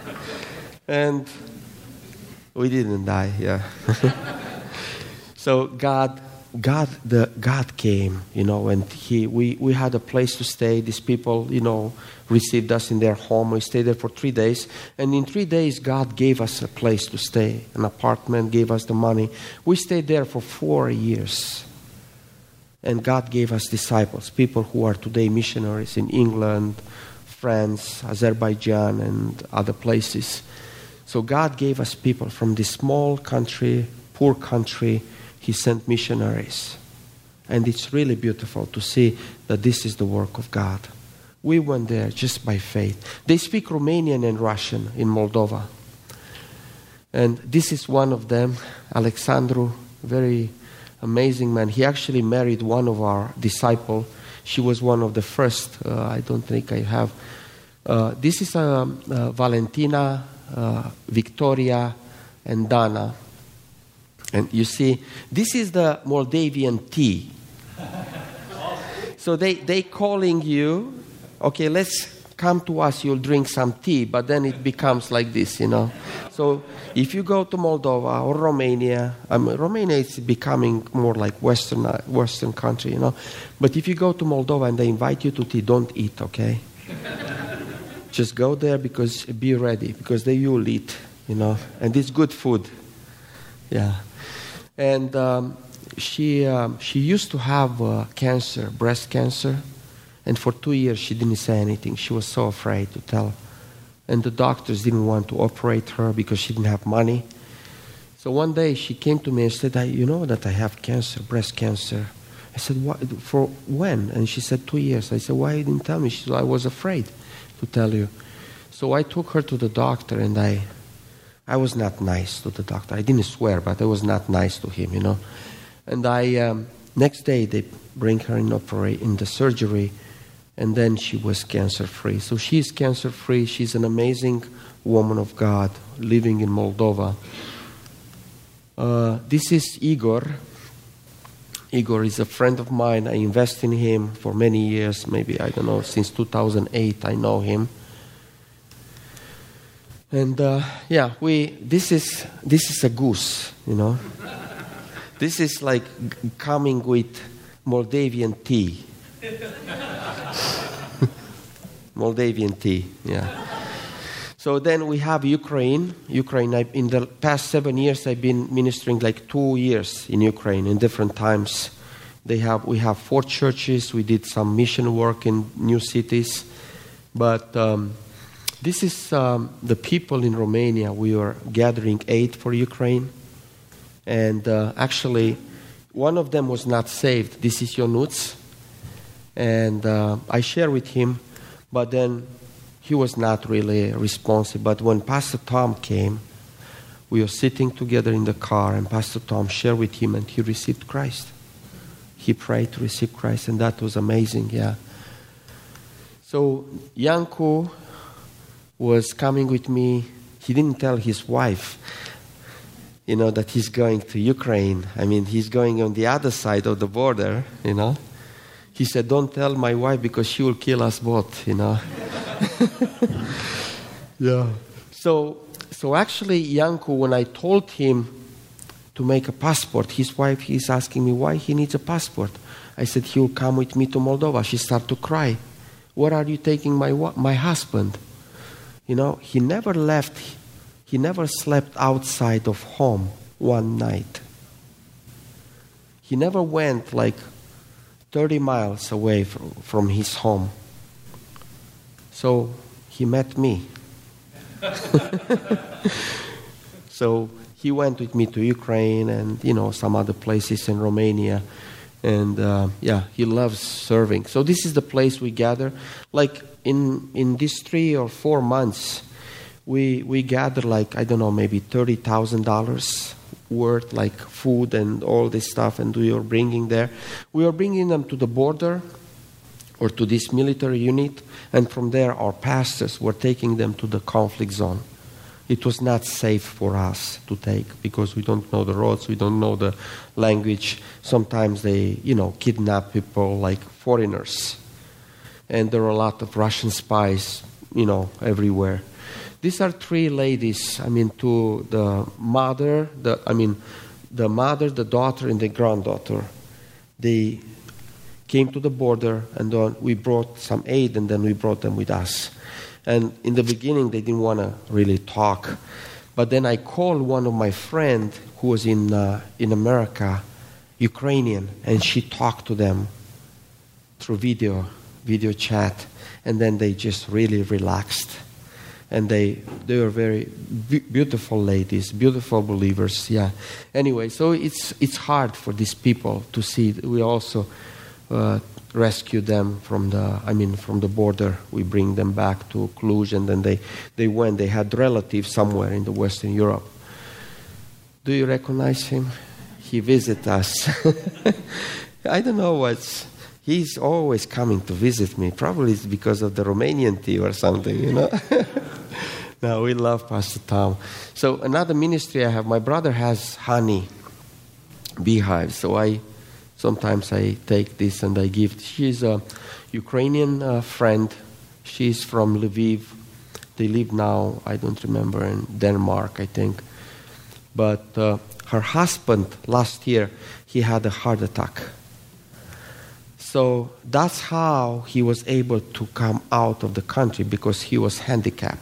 And we didn't die, yeah. So God, God, the God came, you know, and He, we, we had a place to stay. These people, you know, received us in their home. We stayed there for three days, and in three days, God gave us a place to stay, an apartment, gave us the money. We stayed there for four years, and God gave us disciples, people who are today missionaries in England, France, Azerbaijan, and other places. So God gave us people from this small country, poor country. He sent missionaries. And it's really beautiful to see that this is the work of God. We went there just by faith. They speak Romanian and Russian in Moldova. And this is one of them, Alexandru, very amazing man. He actually married one of our disciples. She was one of the first. Uh, I don't think I have. Uh, this is uh, uh, Valentina, Uh, Victoria, and Dana. And you see, this is the Moldavian tea. So they, they calling you, okay, let's come to us, you'll drink some tea, but then it becomes like this, you know. So if you go to Moldova or Romania, I mean, Romania is becoming more like Western, uh, Western country, you know. But if you go to Moldova and they invite you to tea, don't eat, okay? Just go there because be ready, because they you'll eat, you know, and it's good food. Yeah. And um, she um, she used to have uh, cancer, breast cancer, and for two years she didn't say anything. She was so afraid to tell. And the doctors didn't want to operate her because she didn't have money. So one day she came to me and said, I, you know that I have cancer, breast cancer. I said, what, for when? And she said, two years. I said, why you didn't tell me? She said, I was afraid to tell you. So I took her to the doctor, and I I was not nice to the doctor. I didn't swear, but I was not nice to him, you know. And I um, next day they bring her in operate in the surgery, and then she was cancer-free. So she's cancer-free. She's an amazing woman of God living in Moldova. Uh, this is Igor. Igor is a friend of mine. I invest in him for many years, maybe, I don't know, since two thousand eight I know him. And uh, yeah, we this is this is a goose, you know. This is like g- coming with Moldavian tea. Moldavian tea, yeah. So then we have Ukraine. Ukraine, I, in the past seven years, I've been ministering like two years in Ukraine in different times. They have we have four churches. We did some mission work in new cities, but um, this is um, the people in Romania. We are gathering aid for Ukraine. And uh, actually, one of them was not saved. This is Ionuț. And uh, I share with him, but then he was not really responsive. But when Pastor Tom came, we were sitting together in the car, and Pastor Tom shared with him, and he received Christ. He prayed to receive Christ, and that was amazing, yeah. So Yanku was coming with me. He didn't tell his wife, you know, that he's going to Ukraine. I mean, he's going on the other side of the border, you know. He said, don't tell my wife because she will kill us both, you know. Yeah. So, so actually, Yanku, when I told him to make a passport, his wife is asking me why he needs a passport. I said, he will come with me to Moldova. She started to cry. Where are you taking my my husband? You know, he never left. He never slept outside of home one night. He never went like thirty miles away from, from his home. So he met me. So he went with me to Ukraine and, you know, some other places in Romania. And, uh, yeah, he loves serving. So this is the place we gather. Like in in these three or four months, we we gather like, I don't know, maybe thirty thousand dollars worth, like food and all this stuff, and we are bringing there. We are bringing them to the border or to this military unit, and from there our pastors were taking them to the conflict zone. It was not safe for us to take because we don't know the roads, we don't know the language. Sometimes they, you know, kidnap people like foreigners. And there are a lot of Russian spies, you know, everywhere. These are three ladies, I mean, to the mother, the I mean, the mother, the daughter, and the granddaughter. They came to the border, and then we brought some aid, and then we brought them with us. And in the beginning, they didn't want to really talk. But then I called one of my friends who was in uh, in America, Ukrainian, and she talked to them through video, video chat. And then they just really relaxed. And they they were very be- beautiful ladies, beautiful believers, yeah. Anyway, so it's it's hard for these people to see. We also uh, rescue them from the, I mean, from the border. We bring them back to Cluj, and then they, they went. They had relatives somewhere in the Western Europe. Do you recognize him? He visits us. I don't know what's... He's always coming to visit me. Probably it's because of the Romanian tea or something, you know? No, we love Pastor Tom. So another ministry I have, my brother has honey beehives, so I... Sometimes I take this and I give. She's a Ukrainian uh, friend. She's from Lviv. They live now, I don't remember, in Denmark, I think. But uh, her husband, last year, he had a heart attack. So that's how he was able to come out of the country, because he was handicapped.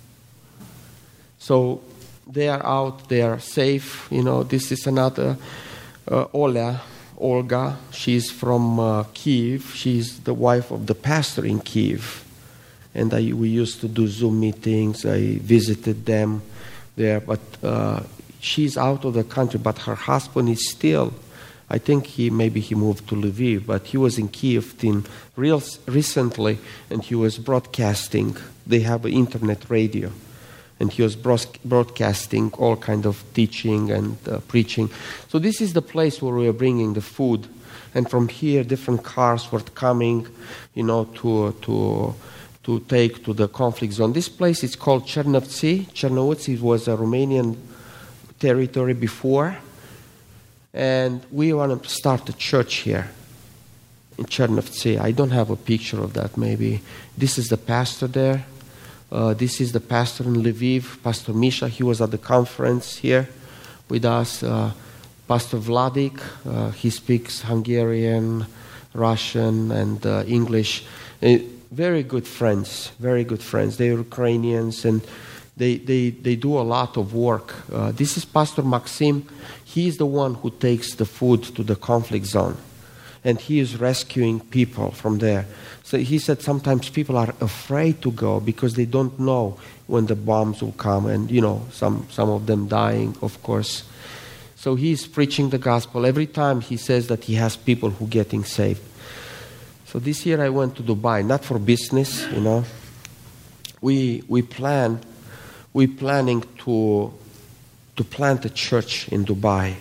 So they are out, they are safe. You know, this is another uh, Ola. Olga, she's from uh, Kiev. She's the wife of the pastor in Kiev. And I, we used to do Zoom meetings. I visited them there. But uh, she's out of the country. But her husband is still, I think he maybe he moved to Lviv. But he was in Kiev in real, recently, and he was broadcasting. They have an internet radio. And he was broadcasting all kind of teaching and uh, preaching. So this is the place where we are bringing the food. And from here, different cars were coming, you know, to to to take to the conflict zone. This place is called Chernovtsi. Chernovtsi was a Romanian territory before. And we want to start a church here in Chernovtsi. I don't have a picture of that, maybe. This is the pastor there. Uh, this is the pastor in Lviv, Pastor Misha. He was at the conference here with us. Uh, Pastor Vladik, uh, he speaks Hungarian, Russian, and uh, English. Uh, very good friends, very good friends. They are Ukrainians, and they, they, they do a lot of work. Uh, this is Pastor Maxim. He is the one who takes the food to the conflict zone. and he is rescuing people from there. So he said sometimes people are afraid to go because they don't know when the bombs will come, and you know, some, some of them dying, of course. So he's preaching the gospel. Every time he says that he has people who are getting saved. So this year I went to Dubai, not for business, you know. We we plan we planning to to plant a church in Dubai.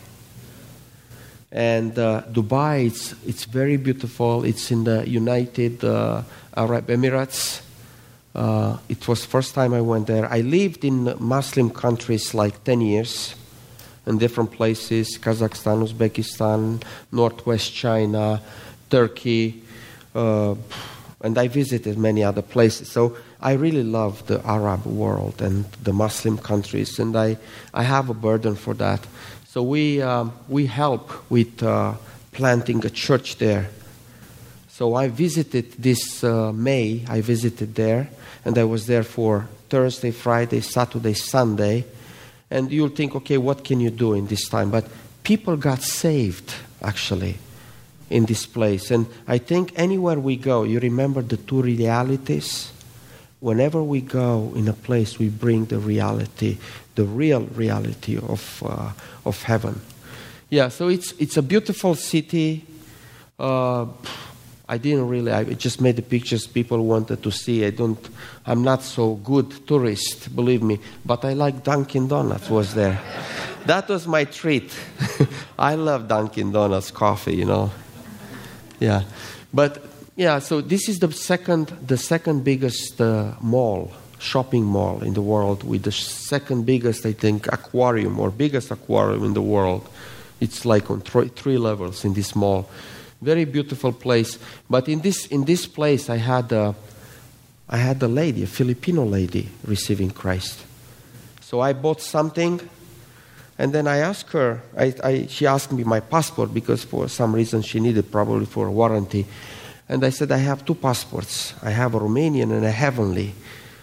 And uh, Dubai, it's it's very beautiful. It's in the United uh, Arab Emirates. Uh, it was first time I went there. I lived in Muslim countries like ten years, in different places: Kazakhstan, Uzbekistan, Northwest China, Turkey, uh, and I visited many other places. So I really love the Arab world and the Muslim countries, and I, I have a burden for that. So we um, we help with uh, planting a church there. So I visited this uh, May, I visited there, and I was there for Thursday, Friday, Saturday, Sunday. And you'll think, okay, what can you do in this time? But people got saved, actually, in this place. And I think anywhere we go, you remember the two realities? Whenever we go in a place, we bring the reality, the real reality of uh, of heaven. Yeah, so it's it's a beautiful city. Uh, I didn't really. I just made the pictures people wanted to see. I don't. I'm not so good tourist, believe me. But I like Dunkin' Donuts was there. That was my treat. I love Dunkin' Donuts coffee. You know. Yeah, but. Yeah, so this is the second, the second biggest uh, mall, shopping mall in the world, with the second biggest, I think, aquarium or biggest aquarium in the world. It's like on th- three levels in this mall. Very beautiful place. But in this in this place, I had a, I had a lady, a Filipino lady, receiving Christ. So I bought something, and then I asked her. I, I she asked me my passport because for some reason she needed probably for a warranty. And I said, I have two passports. I have a Romanian and a heavenly.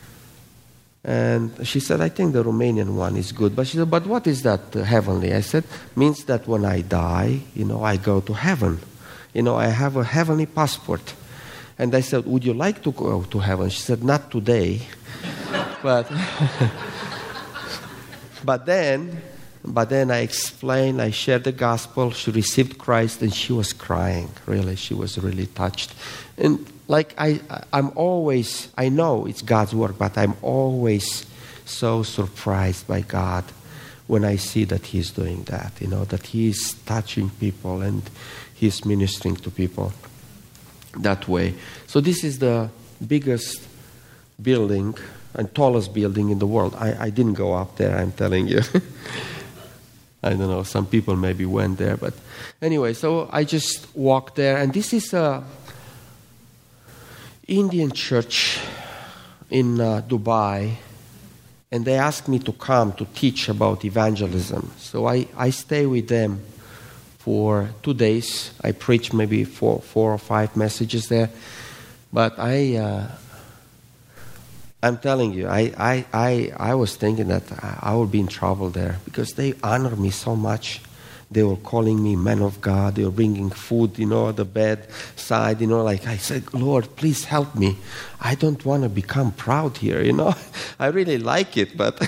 And she said, I think the Romanian one is good. But she said, but what is that uh, heavenly? I said, means that when I die, you know, I go to heaven. You know, I have a heavenly passport. And I said, would you like to go to heaven? She said, not today. but, but then... But then I explained, I shared the gospel, she received Christ, and she was crying, really. She was really touched. And like I, I'm always, I know it's God's work, but I'm always so surprised by God when I see that He's doing that, you know, that He's touching people and He's ministering to people that way. So this is the biggest building and tallest building in the world. I, I didn't go up there, I'm telling you. I don't know, some people maybe went there, but anyway, so I just walked there, and this is a Indian church in uh, Dubai, and they asked me to come to teach about evangelism. So I, I stay with them for two days. I preach maybe four, four or five messages there, but I... Uh, I'm telling you, I, I, I, I was thinking that I would be in trouble there because they honor me so much. They were calling me man of God. They were bringing food, you know, the bedside, you know, like I said, Lord, please help me. I don't want to become proud here, you know. I really like it, but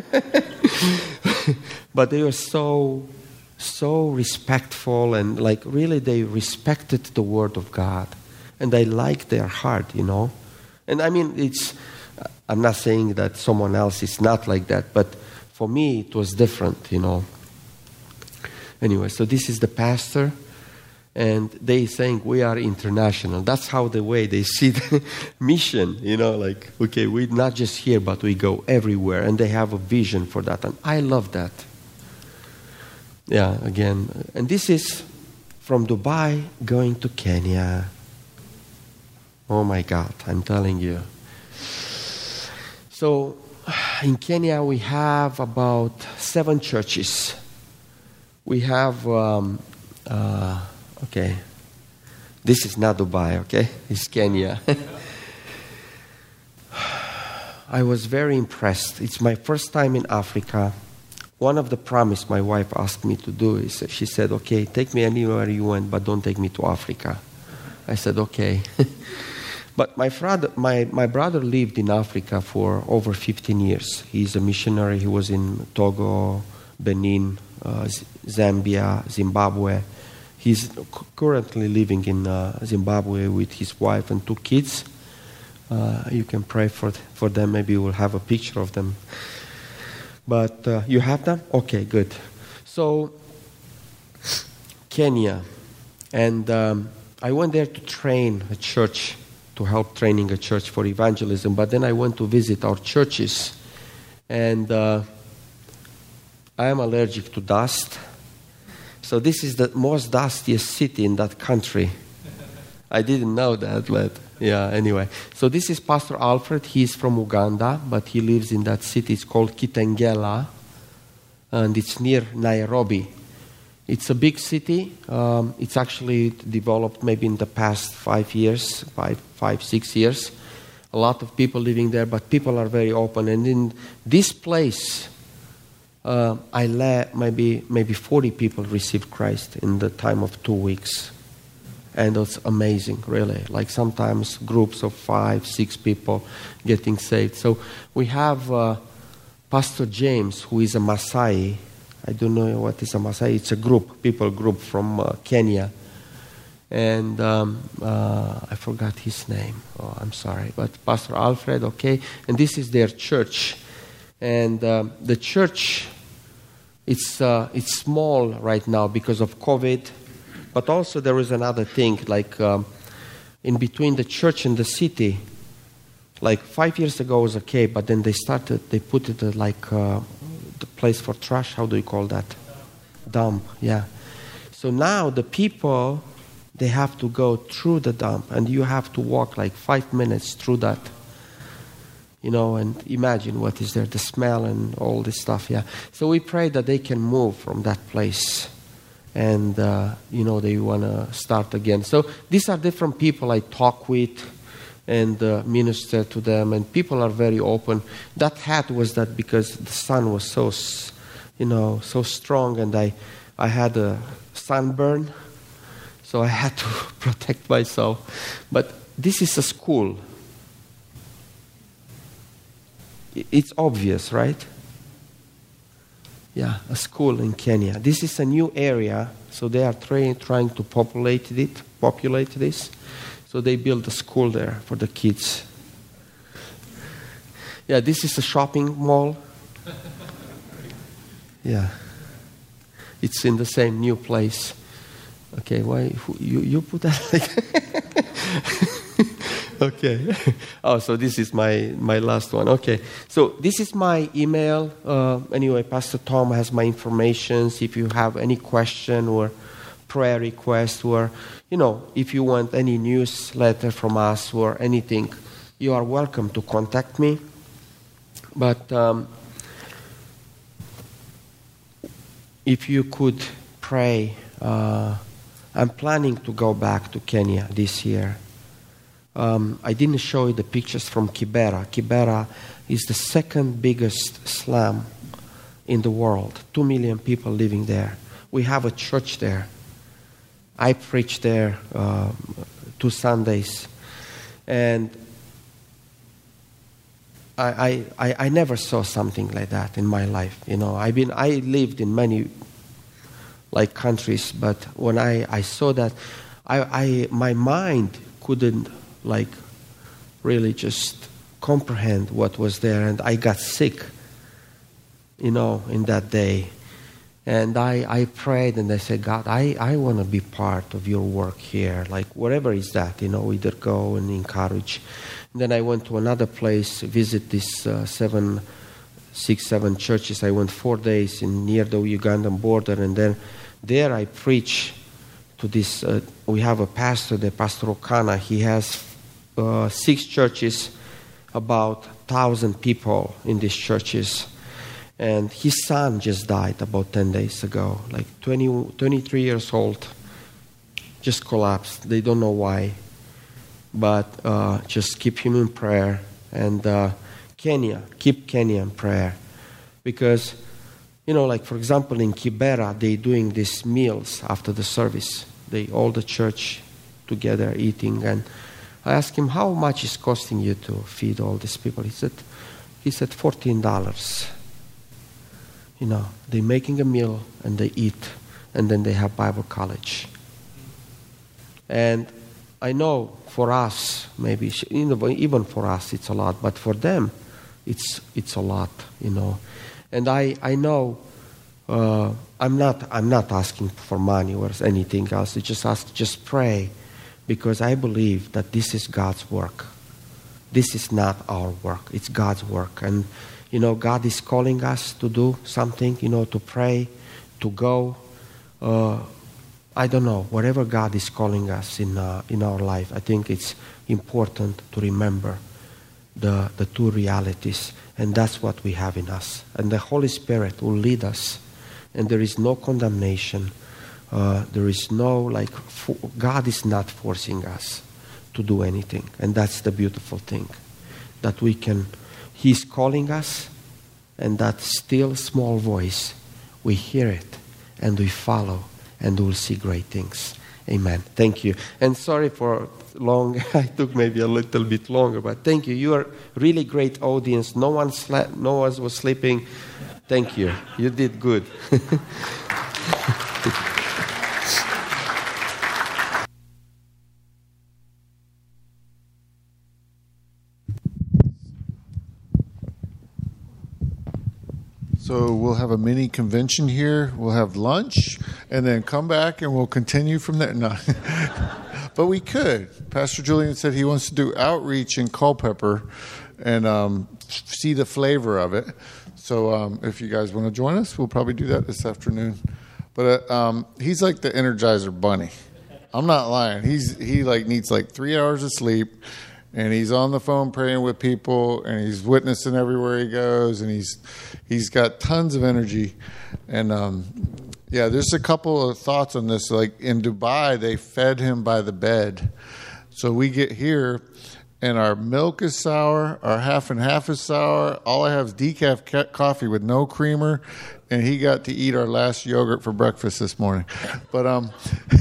but they were so, so respectful and like really they respected the word of God. And I liked their heart, you know. And I mean, it's... I'm not saying that someone else is not like that, but for me it was different, you know. Anyway, so this is the pastor, and they saying we are international. That's how the way they see the mission, you know, like, okay, we're not just here, but we go everywhere, and they have a vision for that, and I love that. Yeah, again, and this is from Dubai going to Kenya. Oh my God, I'm telling you. So in Kenya, we have about seven churches. We have, um, uh, okay, this is not Dubai, okay? It's Kenya. I was very impressed. It's my first time in Africa. one of the promise my wife asked me to do is she said, okay, take me anywhere you want, but don't take me to Africa. I said, okay. But my, father, my, my brother lived in Africa for over fifteen years. He's a missionary. He was in Togo, Benin, uh, Zambia, Zimbabwe. He's currently living in uh, Zimbabwe with his wife and two kids. Uh, you can pray for th- for them. Maybe we'll have a picture of them. But uh, you have them? Okay, good. So, Kenya. And um, I went there to train a church, to help training a church for evangelism. But then I went to visit our churches. And uh, I am allergic to dust. So this is the most dustiest city in that country. I didn't know that, but yeah, anyway. So this is Pastor Alfred. He's from Uganda, but he lives in that city. It's called Kitengela, and it's near Nairobi. It's a big city. Um, it's actually developed maybe in the past five years, five, five, six years. A lot of people living there, but people are very open. And in this place, Uh, I let maybe maybe forty people receive Christ in the time of two weeks. And it's amazing, really. Like sometimes groups of five, six people getting saved. So we have uh, Pastor James, who is a Maasai. I don't know what is a Maasai. It's a group, people group from uh, Kenya. And um, uh, I forgot his name. Oh, I'm sorry. But Pastor Alfred, okay. And this is their church. And um, the church, it's uh, it's small right now because of COVID, but also there is another thing, like um, in between the church and the city, like five years ago was okay, but then they started, they put it uh, like uh, the place for trash, how do you call that? Dump, yeah. So now the people, they have to go through the dump, and you have to walk like five minutes through that. You know, and imagine what is there, the smell and all this stuff, yeah. So we pray that they can move from that place. And, uh, you know, they want to start again. So these are different people I talk with and uh, minister to them. And people are very open. That hat was that because the sun was so, you know, so strong. And I, I had a sunburn. So I had to protect myself. But this is a school. It's obvious, right? Yeah, a school in Kenya. This is a new area, so they are trying trying to populate it, populate this. So they built a school there for the kids. Yeah, this is a shopping mall. Yeah, it's in the same new place. Okay, why who, you you put that like? Okay. Oh, so this is my, my last one. Okay. So this is my email. Uh, anyway, Pastor Tom has my information. If you have any question or prayer request, or, you know, if you want any newsletter from us or anything, you are welcome to contact me. But um, if you could pray, uh, I'm planning to go back to Kenya this year. Um, I didn't show you the pictures from Kibera. Kibera is the second biggest slum in the world. Two million people living there. We have a church there. I preached there uh, two Sundays. And I, I, I never saw something like that in my life. You know, I've been, I lived in many like countries, but when I, I saw that, I, I my mind couldn't like really just comprehend what was there, and I got sick, you know, in that day. And I, I prayed and I said, God, I, I want to be part of your work here, like whatever is that, you know, either go and encourage. And then I went to another place, visit these uh, seven, six, seven churches. I went four days in near the Ugandan border, and then there I preach to this, uh, we have a pastor there, Pastor Okana. He has uh, six churches, about one thousand people in these churches. And his son just died about ten days ago, like twenty, twenty-three years old, just collapsed. They don't know why, but uh, just keep him in prayer. And uh, Kenya, keep Kenya in prayer. Because, You know, like for example in Kibera, they doing these meals after the service. They all the church together eating, and I asked him, how much is costing you to feed all these people? He said, he said fourteen dollars. You know, they're making a meal and they eat, and then they have Bible college. And I know for us, maybe even for us, it's a lot, but for them, it's it's a lot, you know. And I I know uh, I'm not I'm not asking for money or anything else. I just ask, just pray, because I believe that this is God's work. This is not our work; it's God's work. And you know, God is calling us to do something. You know, to pray, to go. Uh, I don't know, whatever God is calling us in uh, in our life, I think it's important to remember the the two realities, and that's what we have in us. And the Holy Spirit will lead us, and there is no condemnation. Uh, there is no, like, for, God is not forcing us to do anything, and that's the beautiful thing, that we can, He's calling us, and that still small voice, we hear it, and we follow, and we'll see great things. Amen. Thank you. And sorry for long. I took maybe a little bit longer, but thank you. You are really great audience. No one slept. No one was sleeping. Thank you. You did good. So we'll have a mini convention here. We'll have lunch, and then come back, and we'll continue from there. No, but we could. Pastor Julian said he wants to do outreach in Culpeper and um, see the flavor of it. So um, if you guys want to join us, we'll probably do that this afternoon. But uh, um, he's like the Energizer Bunny. I'm not lying. He's he like needs like three hours of sleep. And he's on the phone praying with people, and he's witnessing everywhere he goes, and he's he's got tons of energy. And um, yeah, there's a couple of thoughts on this. Like in Dubai, they fed him by the bed. So we get here, and our milk is sour, our half and half is sour. All I have is decaf ca- coffee with no creamer, and he got to eat our last yogurt for breakfast this morning. But um.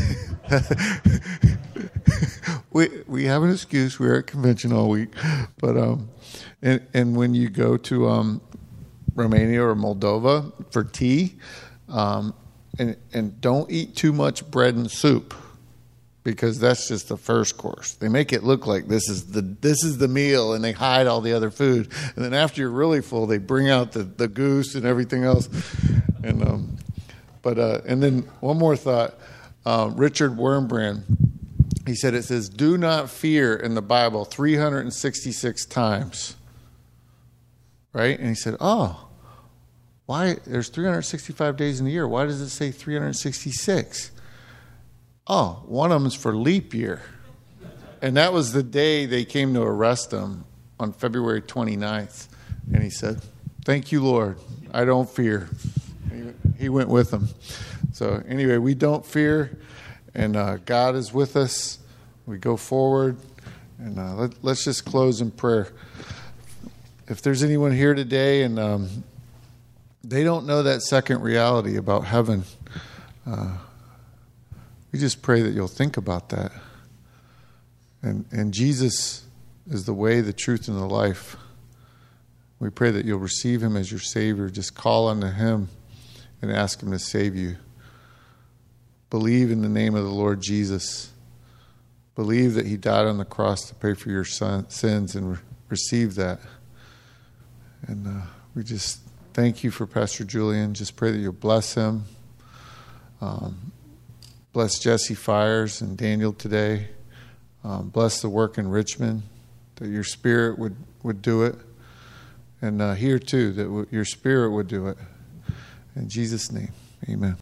We we have an excuse. We're at convention all week, but um, and and when you go to um, Romania or Moldova for tea, um, and and don't eat too much bread and soup, because that's just the first course. They make it look like this is the this is the meal, and they hide all the other food. And then after you're really full, they bring out the, the goose and everything else. And um, but uh, and then one more thought, uh, Richard Wurmbrand. He said it says, do not fear in the Bible three hundred sixty-six times. Right? And he said, oh, why? There's three hundred sixty-five days in a year. Why does it say three hundred sixty-six? Oh, one of them is for leap year. And that was the day they came to arrest him, on February twenty-ninth. And he said, thank you, Lord. I don't fear. He went with them. So anyway, we don't fear. And uh, God is with us. We go forward. And uh, let, let's just close in prayer. If there's anyone here today and um, they don't know that second reality about heaven, uh, we just pray that you'll think about that. And, and Jesus is the way, the truth, and the life. We pray that you'll receive him as your Savior. Just call unto him and ask him to save you. Believe in the name of the Lord Jesus. Believe that he died on the cross to pay for your son, sins, and re- receive that. And uh, we just thank you for Pastor Julian. Just pray that you'll bless him. Um, bless Jesse Fires and Daniel today. Um, bless the work in Richmond, that your spirit would, would do it. And uh, here too, that w- your spirit would do it. In Jesus' name, amen.